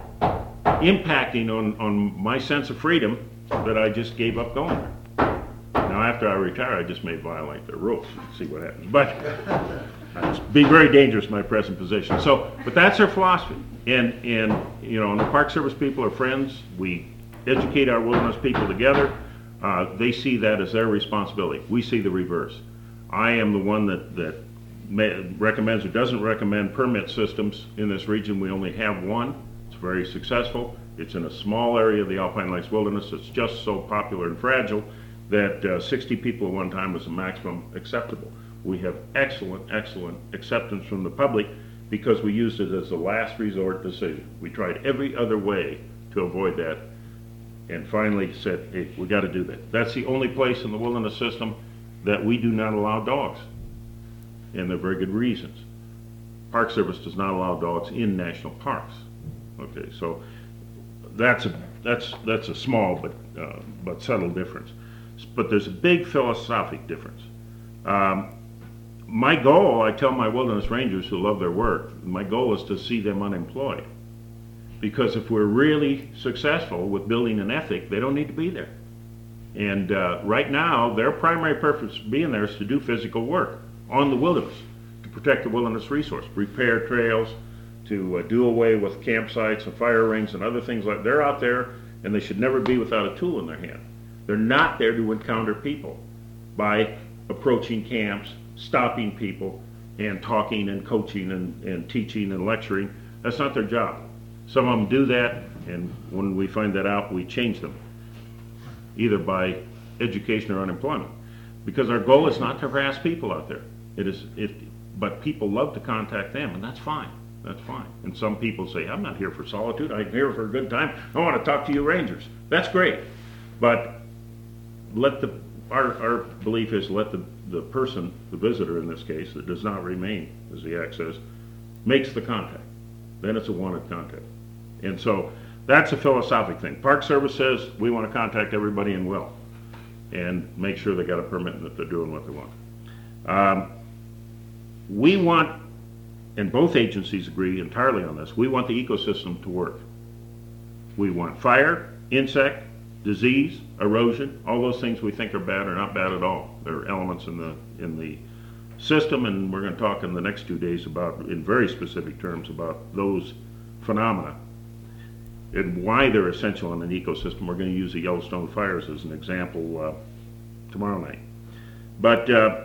Speaker 1: impacting on, on my sense of freedom that I just gave up going there. Now after I retire, I just may violate their rules and see what happens. But it's be very dangerous in my present position. So, but that's our philosophy. And, and you know, and the Park Service people are friends. We educate our wilderness people together. Uh, they see that as their responsibility. We see the reverse. I am the one that, that may, recommends or doesn't recommend permit systems in this region. We only have one. It's very successful. It's in a small area of the Alpine Lakes Wilderness. It's just so popular and fragile that uh, sixty people at one time was the maximum acceptable. We have excellent, excellent acceptance from the public because we used it as a last resort decision. We tried every other way to avoid that, and finally said, hey, we got to do that. That's the only place in the wilderness system that we do not allow dogs, and there are very good reasons. Park Service does not allow dogs in national parks. Okay, so that's a that's that's a small but uh, but subtle difference. But there's a big philosophic difference. Um, my goal, I tell my wilderness rangers who love their work, my goal is to see them unemployed. Because if we're really successful with building an ethic, they don't need to be there. And uh, right now, their primary purpose of being there is to do physical work on the wilderness, to protect the wilderness resource, repair trails, to uh, do away with campsites and fire rings and other things like that. They're out there, and they should never be without a tool in their hand. They're not there to encounter people by approaching camps, stopping people, and talking and coaching and, and teaching and lecturing. That's not their job. Some of them do that, and when we find that out, we change them, either by education or unemployment. Because our goal is not to harass people out there. It is, it, but people love to contact them, and that's fine. That's fine. And some people say, I'm not here for solitude, I'm here for a good time, I want to talk to you rangers. That's great. But let the, our, our belief is let the, the person, the visitor in this case, that does not remain, as the act says, makes the contact. Then it's a wanted contact. And so that's a philosophic thing. Park Service says we want to contact everybody and will, and make sure they got a permit and that they're doing what they want. Um, we want, and both agencies agree entirely on this, we want the ecosystem to work. We want fire, insect, disease, erosion, all those things we think are bad are not bad at all. They're elements in the in the system, and we're going to talk in the next two days about, in very specific terms, about those phenomena and why they're essential in an ecosystem. We're going to use the Yellowstone fires as an example uh, tomorrow night. But uh,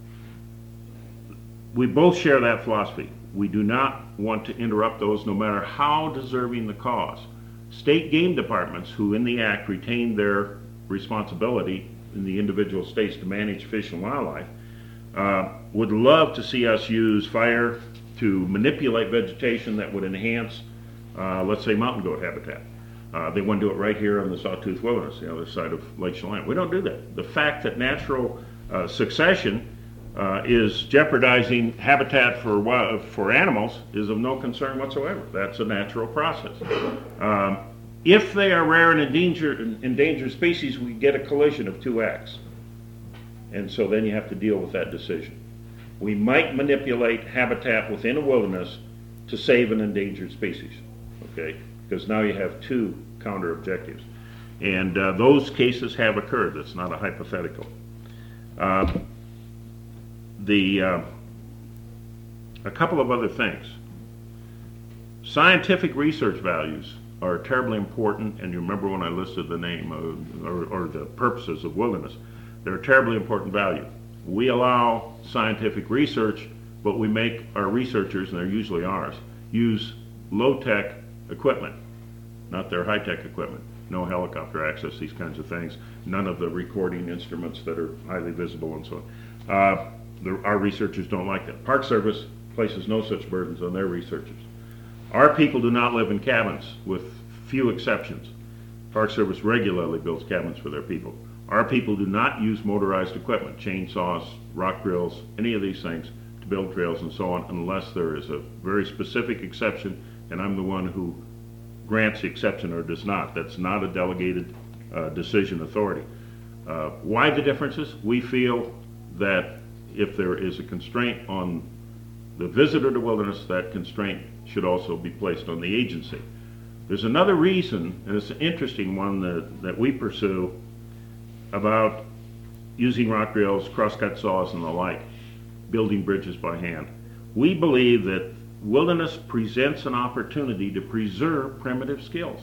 Speaker 1: we both share that philosophy. We do not want to interrupt those, no matter how deserving the cause. State game departments, who in the act retain their responsibility in the individual states to manage fish and wildlife, uh, would love to see us use fire to manipulate vegetation that would enhance, uh, let's say, mountain goat habitat. Uh, they want to do it right here on the Sawtooth Wilderness, the other side of Lake Chelan. We don't do that. The fact that natural uh, succession uh, is jeopardizing habitat for wild, for animals is of no concern whatsoever. That's a natural process. Um, if they are rare and endangered, endangered species, we get a collision of two acts. And so then you have to deal with that decision. We might manipulate habitat within a wilderness to save an endangered species, okay? Because now you have two counter objectives. And uh, those cases have occurred. That's not a hypothetical. Uh, the, uh, a couple of other things. Scientific research values are terribly important, and you remember when I listed the name of, or, or the purposes of wilderness. They're a terribly important value. We allow scientific research, but we make our researchers, and they're usually ours, use low-tech equipment, not their high-tech equipment. No helicopter access, these kinds of things. None of the recording instruments that are highly visible and so on. Uh, the, our researchers don't like that. Park Service places no such burdens on their researchers. Our people do not live in cabins, with few exceptions. Park Service regularly builds cabins for their people. Our people do not use motorized equipment, chainsaws, rock drills, any of these things to build trails and so on, unless there is a very specific exception, and I'm the one who grants the exception or does not. That's not a delegated uh, decision authority. Uh, why the differences? We feel that if there is a constraint on the visitor to wilderness, that constraint should also be placed on the agency. There's another reason, and it's an interesting one that, that we pursue, about using rock drills, crosscut saws, and the like, building bridges by hand. We believe that wilderness presents an opportunity to preserve primitive skills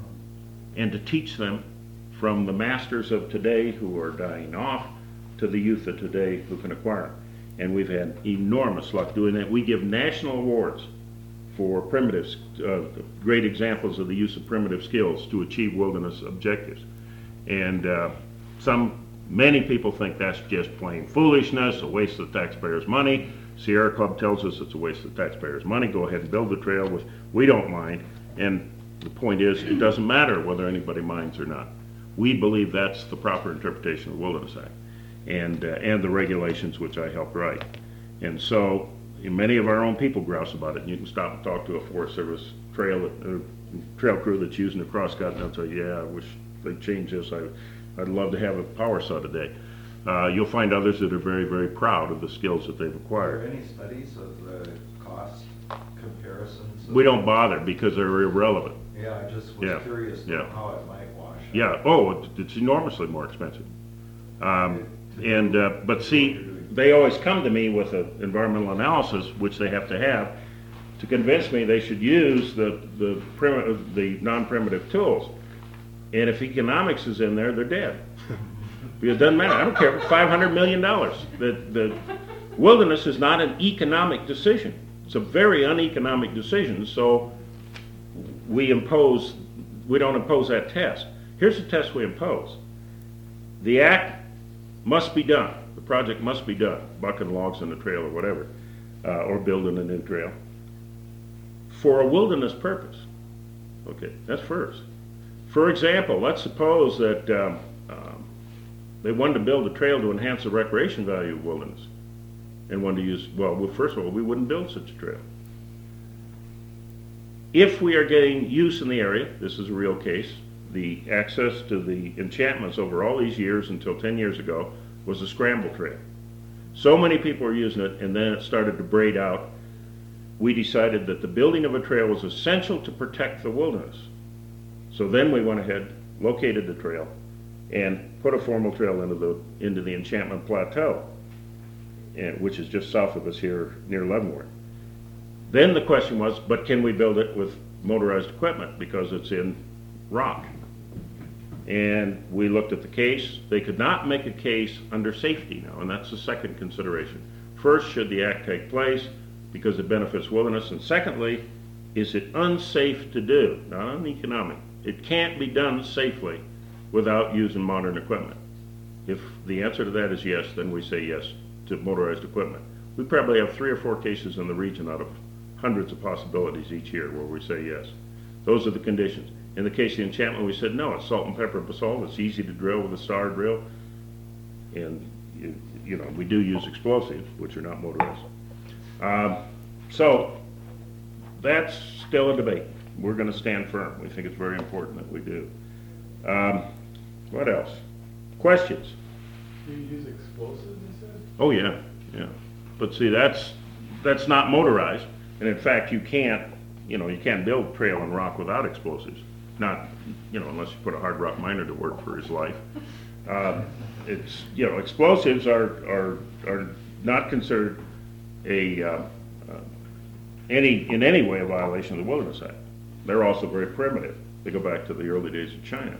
Speaker 1: and to teach them from the masters of today who are dying off to the youth of today who can acquire them. And we've had enormous luck doing that. We give national awards for primitives, uh, great examples of the use of primitive skills to achieve wilderness objectives. And uh, some, many people think that's just plain foolishness, a waste of the taxpayers' money. Sierra Club tells us it's a waste of the taxpayers' money. Go ahead and build the trail, which we don't mind. And the point is, it doesn't matter whether anybody minds or not. We believe that's the proper interpretation of the Wilderness Act and, uh, and the regulations which I helped write. And so, many of our own people grouse about it. And you can stop and talk to a Forest Service trail, uh, trail crew that's using a crosscut, and they'll tell you, yeah, I wish they'd change this. I, I'd love to have a power saw today. Uh, you'll find others that are very, very proud of the skills that they've
Speaker 3: Are
Speaker 1: acquired.
Speaker 3: there any studies of the cost comparisons?
Speaker 1: We don't bother because they're irrelevant.
Speaker 3: Yeah, I just
Speaker 1: Yeah,
Speaker 3: was curious to
Speaker 1: yeah.
Speaker 3: know how it might wash out.
Speaker 1: Yeah, oh, it's- it's enormously more expensive. Um, and, uh, but see, they always come to me with an environmental analysis, which they have to have, to convince me they should use the, the primitive, the non-primitive tools. And if economics is in there, they're dead. Because it doesn't matter, I don't care, five hundred million dollars. The, the wilderness is not an economic decision. It's a very uneconomic decision, so we impose, we don't impose that test. Here's the test we impose. The act must be done. The project must be done, bucking logs on the trail or whatever, uh, or building a new trail. for a wilderness purpose. Okay, that's first. For example, let's suppose that um, um, they wanted to build a trail to enhance the recreation value of wilderness and wanted to use, well, well, first of all, we wouldn't build such a trail. If we are getting use in the area, this is a real case, the access to the enchantments over all these years until ten years ago was a scramble trail. So many people were using it, and then it started to braid out. We decided that the building of a trail was essential to protect the wilderness. So then we went ahead, located the trail, and put a formal trail into the into the Enchantment Plateau, and, which is just south of us here near Leavenworth. Then the question was, but can we build it with motorized equipment because it's in rock? And we looked at the case. They could not make a case under safety now, and that's the second consideration. First, should the act take place because it benefits wilderness? And secondly, is it unsafe to do? Not uneconomic. It can't be done safely without using modern equipment. If the answer to that is yes, then we say yes to motorized equipment. We probably have three or four cases in the region out of hundreds of possibilities each year where we say yes. Those are the conditions. In the case of the enchantment, we said no, it's salt and pepper basalt, it's easy to drill with a star drill, and you, you know, we do use explosives, which are not motorized. Um, so, that's still a debate. We're going to stand firm. We think it's very important that we do. Um, what else? Questions?
Speaker 3: Do you use explosives, you said?
Speaker 1: Oh yeah, yeah. But see, that's that's not motorized, and in fact, you can't, you know, you can't build trail and rock without explosives. Not, you know, unless you put a hard rock miner to work for his life. Uh, it's, you know, explosives are are are not considered a uh, uh, any in any way a violation of the Wilderness Act. They're also very primitive. They go back to the early days of China.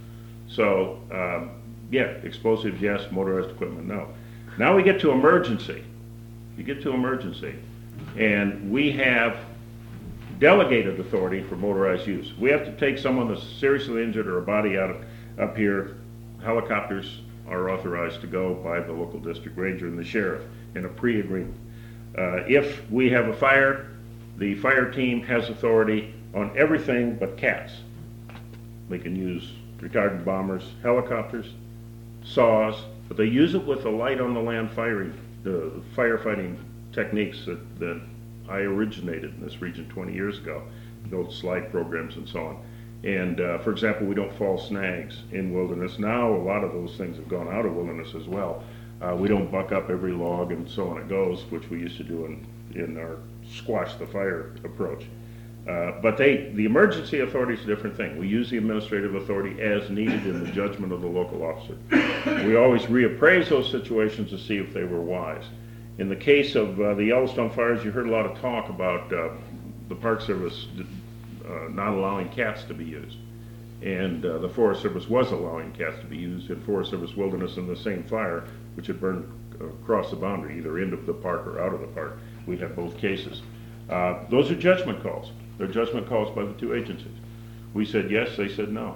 Speaker 1: So, um, yeah, explosives, yes. Motorized equipment, no. Now we get to emergency. You get to emergency, and we have delegated authority for motorized use. We have to take someone that's seriously injured or a body out of, up here. Helicopters are authorized to go by the local district ranger and the sheriff in a pre-agreement. Uh, if we have a fire, the fire team has authority on everything but cats. They can use retardant bombers, helicopters, saws, but they use it with the light on the land firing, the firefighting techniques that, that I originated in this region twenty years ago, the old slide programs and so on. And uh, for example, we don't fall snags in wilderness. Now a lot of those things have gone out of wilderness as well. Uh, we don't buck up every log and so on it goes, which we used to do in, in our squash the fire approach. Uh, but they, the emergency authority is a different thing. We use the administrative authority as needed in the judgment of the local officer. We always reappraise those situations to see if they were wise. In the case of uh, the Yellowstone fires, you heard a lot of talk about uh, the Park Service uh, not allowing cats to be used. And uh, the Forest Service was allowing cats to be used in Forest Service wilderness in the same fire, which had burned across the boundary, either into the park or out of the park. We had both cases. Uh, those are judgment calls. They're judgment calls by the two agencies. We said yes, they said no.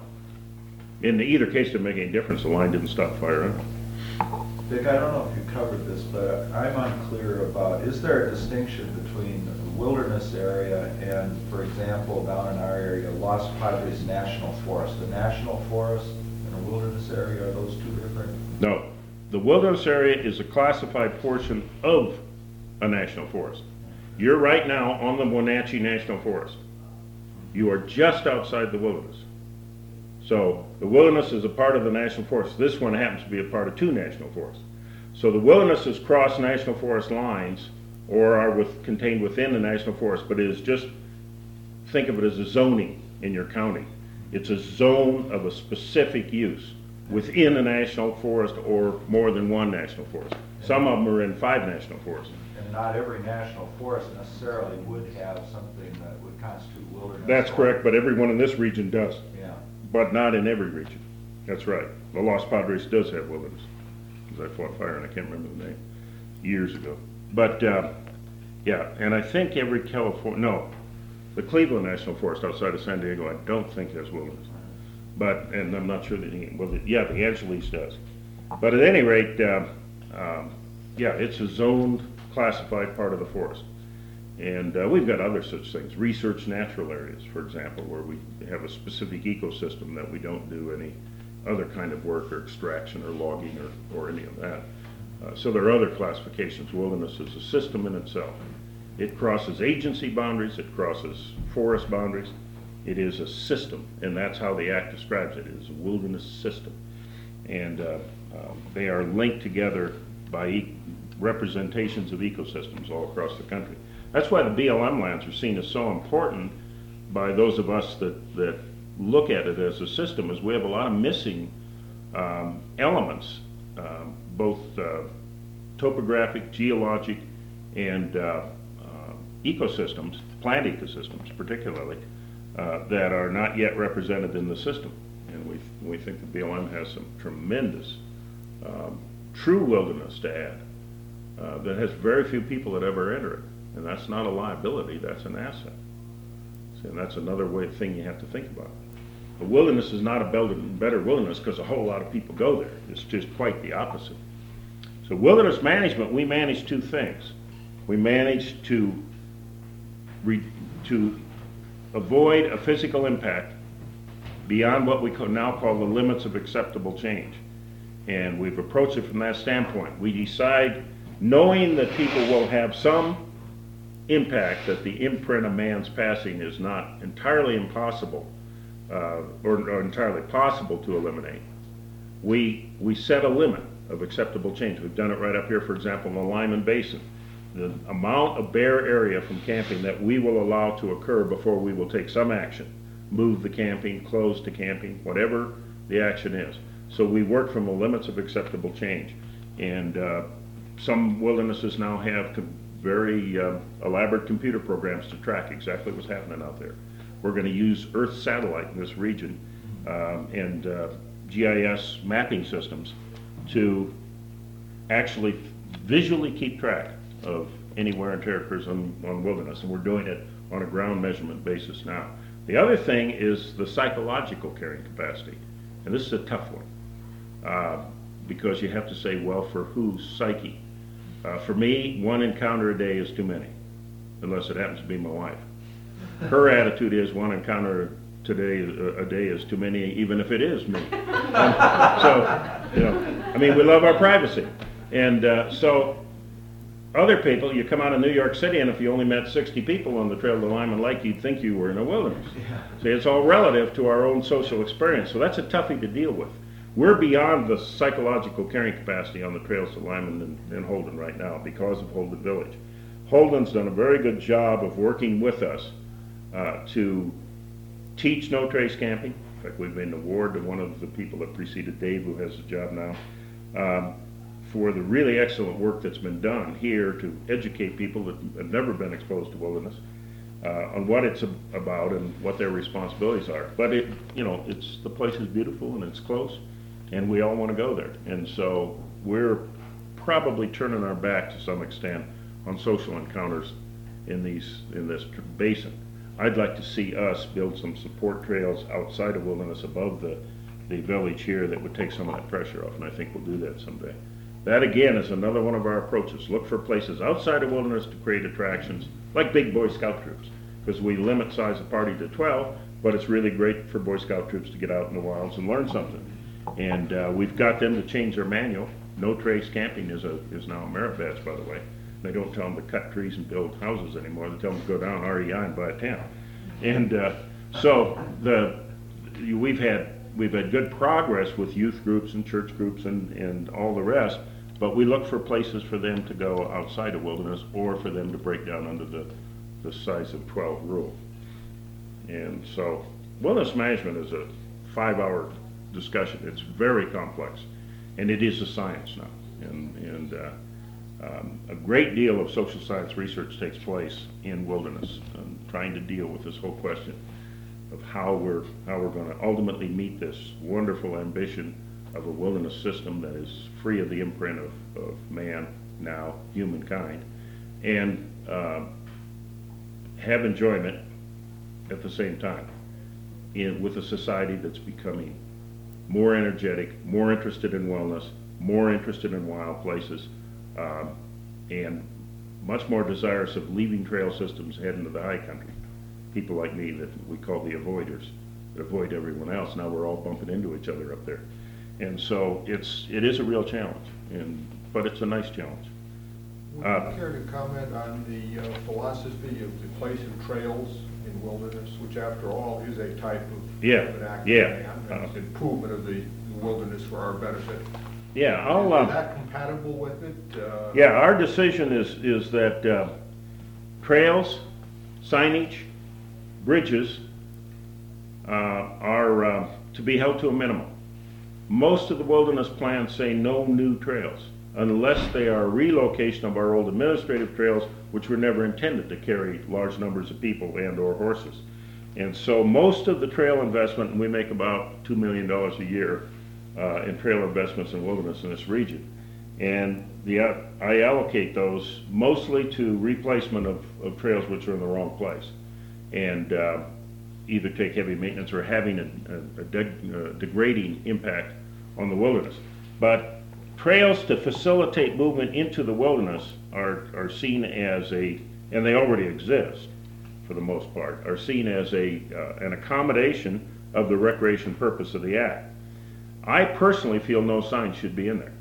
Speaker 1: In either case, it didn't make any difference. The line didn't stop firing.
Speaker 3: Dick, I don't know if you covered this, but I'm unclear about, is there a distinction between the wilderness area and, for example, down in our area, Los Padres National Forest? The national forest and a wilderness area, are those two different?
Speaker 1: No. The wilderness area is a classified portion of a national forest. You're right now on the Wenatchee National Forest. You are just outside the wilderness. So the wilderness is a part of the national forest. This one happens to be a part of two national forests. So the wildernesses cross national forest lines or are with, contained within the national forest, but it is just, think of it as a zoning in your county. It's a zone of a specific use within a national forest or more than one national forest. Some of them are in five national forests.
Speaker 3: And not every national forest necessarily would have something that would constitute wilderness.
Speaker 1: That's correct, but everyone in this region does.
Speaker 3: Yeah.
Speaker 1: But not in every region. That's right. The Los Padres does have wilderness. Because I fought fire and I can't remember the name, years ago. But, uh, yeah, and I think every California, no, the Cleveland National Forest outside of San Diego, I don't think has wilderness. But, and I'm not sure that, he, well, the, yeah, the Angeles does. But at any rate, uh, um, yeah, it's a zoned, classified part of the forest. And uh, we've got other such things, research natural areas, for example, where we have a specific ecosystem that we don't do any other kind of work or extraction or logging or, or any of that. Uh, so there are other classifications. Wilderness is a system in itself. It crosses agency boundaries, it crosses forest boundaries. It is a system, and that's how the Act describes it. It is a wilderness system. And uh, uh, they are linked together by e representations of ecosystems all across the country. That's why the B L M lands are seen as so important by those of us that, that look at it as a system, is we have a lot of missing um, elements, um, both uh, topographic, geologic, and uh, uh, ecosystems, plant ecosystems particularly, uh, that are not yet represented in the system. And we, we think the B L M has some tremendous um, true wilderness to add uh, that has very few people that ever enter it. And that's not a liability, that's an asset. See, and that's another way thing you have to think about. The wilderness is not a better wilderness because a whole lot of people go there. It's just quite the opposite. So wilderness management, we manage two things. We manage to, re to avoid a physical impact beyond what we now call the limits of acceptable change. And we've approached it from that standpoint. We decide, knowing that people will have some impact, that the imprint of man's passing is not entirely impossible uh, or, or entirely possible to eliminate, we, we set a limit of acceptable change. We've done it right up here, for example, in the Lyman Basin. The amount of bare area from camping that we will allow to occur before we will take some action, move the camping, close the camping, whatever the action is. So we work from the limits of acceptable change. And uh, some wildernesses now have very uh, elaborate computer programs to track exactly what's happening out there. We're going to use Earth satellite in this region um, and uh, G I S mapping systems to actually visually keep track of any wear and tear occurs on, on wilderness, and we're doing it on a ground measurement basis now. The other thing is the psychological carrying capacity, and this is a tough one uh, because you have to say, well, for whose psyche? Uh, for me, one encounter a day is too many, unless it happens to be my wife. Her attitude is one encounter today a day is too many, even if it is me. Um, so, you know, I mean, we love our privacy, and uh, so other people, you come out of New York City, and if you only met sixty people on the trail to Lyman Lake, you'd think you were in a wilderness. Yeah. See, it's all relative to our own social experience, so that's a toughie to deal with. We're beyond the psychological carrying capacity on the trails to Lyman and, and Holden right now because of Holden Village. Holden's done a very good job of working with us uh, to teach no trace camping. In fact, we've made an award to one of the people that preceded Dave, who has the job now, um, for the really excellent work that's been done here to educate people that have never been exposed to wilderness uh, on what it's about and what their responsibilities are. But it, you know, it's the place is beautiful and it's close, and we all want to go there. And so we're probably turning our back to some extent on social encounters in these in this basin. I'd like to see us build some support trails outside of wilderness above the the village here that would take some of that pressure off, and I think we'll do that someday. That again is another one of our approaches. Look for places outside of wilderness to create attractions, like big Boy Scout troops, because we limit size of party to twelve, but it's really great for Boy Scout troops to get out in the wilds and learn something. And uh, we've got them to change their manual. No trace camping is a is now a merit badge, by the way. They don't tell them to cut trees and build houses anymore. They tell them to go down R E I and buy a tent. And uh, so the we've had we've had good progress with youth groups and church groups and and all the rest. But we look for places for them to go outside of wilderness, or for them to break down under the the size of twelve rule. And so wilderness management is a five-hour discussion. It's very complex, and it is a science now. And and uh, um, a great deal of social science research takes place in wilderness, and trying to deal with this whole question of how we're how we're going to ultimately meet this wonderful ambition of a wilderness system that is free of the imprint of, of man, now humankind, and uh, have enjoyment at the same time in with a society that's becoming more energetic, more interested in wellness, more interested in wild places, um, and much more desirous of leaving trail systems heading to the high country. People like me that we call the avoiders, that avoid everyone else. Now we're all bumping into each other up there. And so it's, it is a real challenge, and, but it's a nice challenge.
Speaker 5: Would
Speaker 1: Uh,
Speaker 5: you care to comment on the uh, philosophy of the place of trails in wilderness, which after all is a type of
Speaker 1: Yeah,
Speaker 5: of an act
Speaker 1: yeah.
Speaker 5: of man, and it's improvement of the wilderness for our benefit?
Speaker 1: Yeah, I'll,
Speaker 5: Is
Speaker 1: uh,
Speaker 5: that compatible with it? Uh,
Speaker 1: yeah, our decision is, is that uh, trails, signage, bridges uh, are uh, to be held to a minimum. Most of the wilderness plans say no new trails, unless they are a relocation of our old administrative trails, which were never intended to carry large numbers of people and or horses. And so most of the trail investment, and we make about two million dollars a year uh, in trail investments in wilderness in this region. And the, uh, I allocate those mostly to replacement of, of trails which are in the wrong place. And uh, either take heavy maintenance or having a, a, a de uh, degrading impact on the wilderness. But trails to facilitate movement into the wilderness are, are seen as a, and they already exist for the most part, are seen as a, uh, an accommodation of the recreation purpose of the act. I personally feel no signs should be in there.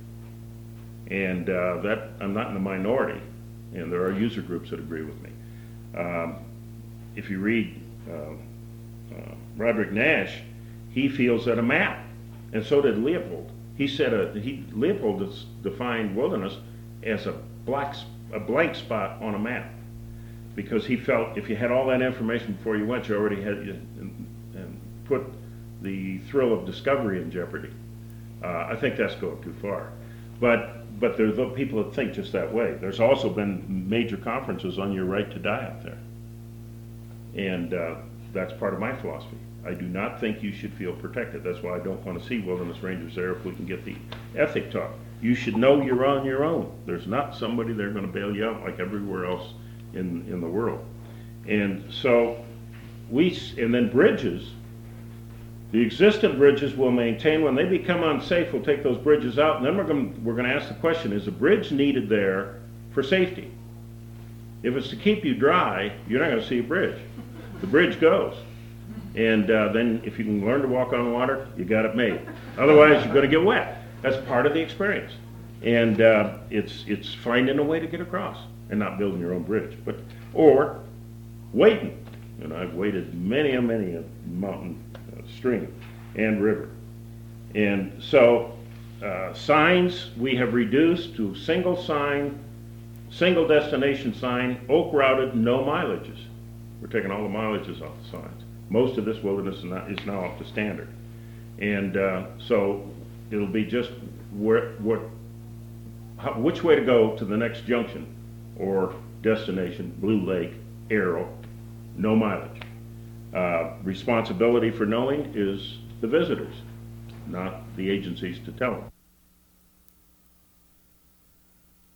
Speaker 1: And uh, that, I'm not in the minority, and there are user groups that agree with me. Um, if you read uh, uh, Roderick Nash, he feels that a map, and so did Leopold. He said a, he, Leopold has defined wilderness as a black, a blank spot on a map, because he felt if you had all that information before you went, you already had you, and, and put the thrill of discovery in jeopardy. Uh, I think that's going too far. But, but there are people that think just that way. There's also been major conferences on your right to die out there. And uh, that's part of my philosophy. I do not think you should feel protected. That's why I don't want to see wilderness rangers there if we can get the ethic talk. You should know you're on your own. There's not somebody there going to bail you out like everywhere else in, in the world. And so we, and then bridges, the existing bridges will maintain. When they become unsafe, we'll take those bridges out, and then we're going, we're going to ask the question, is a bridge needed there for safety? If it's to keep you dry, you're not going to see a bridge. The bridge goes. And uh, then if you can learn to walk on water, you got it made. Otherwise, you're going to get wet. That's part of the experience. And uh, it's, it's finding a way to get across and not building your own bridge. But, or waiting. And I've waded many and many a mountain uh, stream and river. And so uh, signs we have reduced to single sign, single destination sign, oak routed, no mileages. We're taking all the mileages off the signs. Most of this wilderness is, not, is now up to standard. And uh, so it'll be just where, what, how, which way to go to the next junction or destination, Blue Lake, Arrow, no mileage. Uh, responsibility for knowing is the visitors, not the agencies to tell them.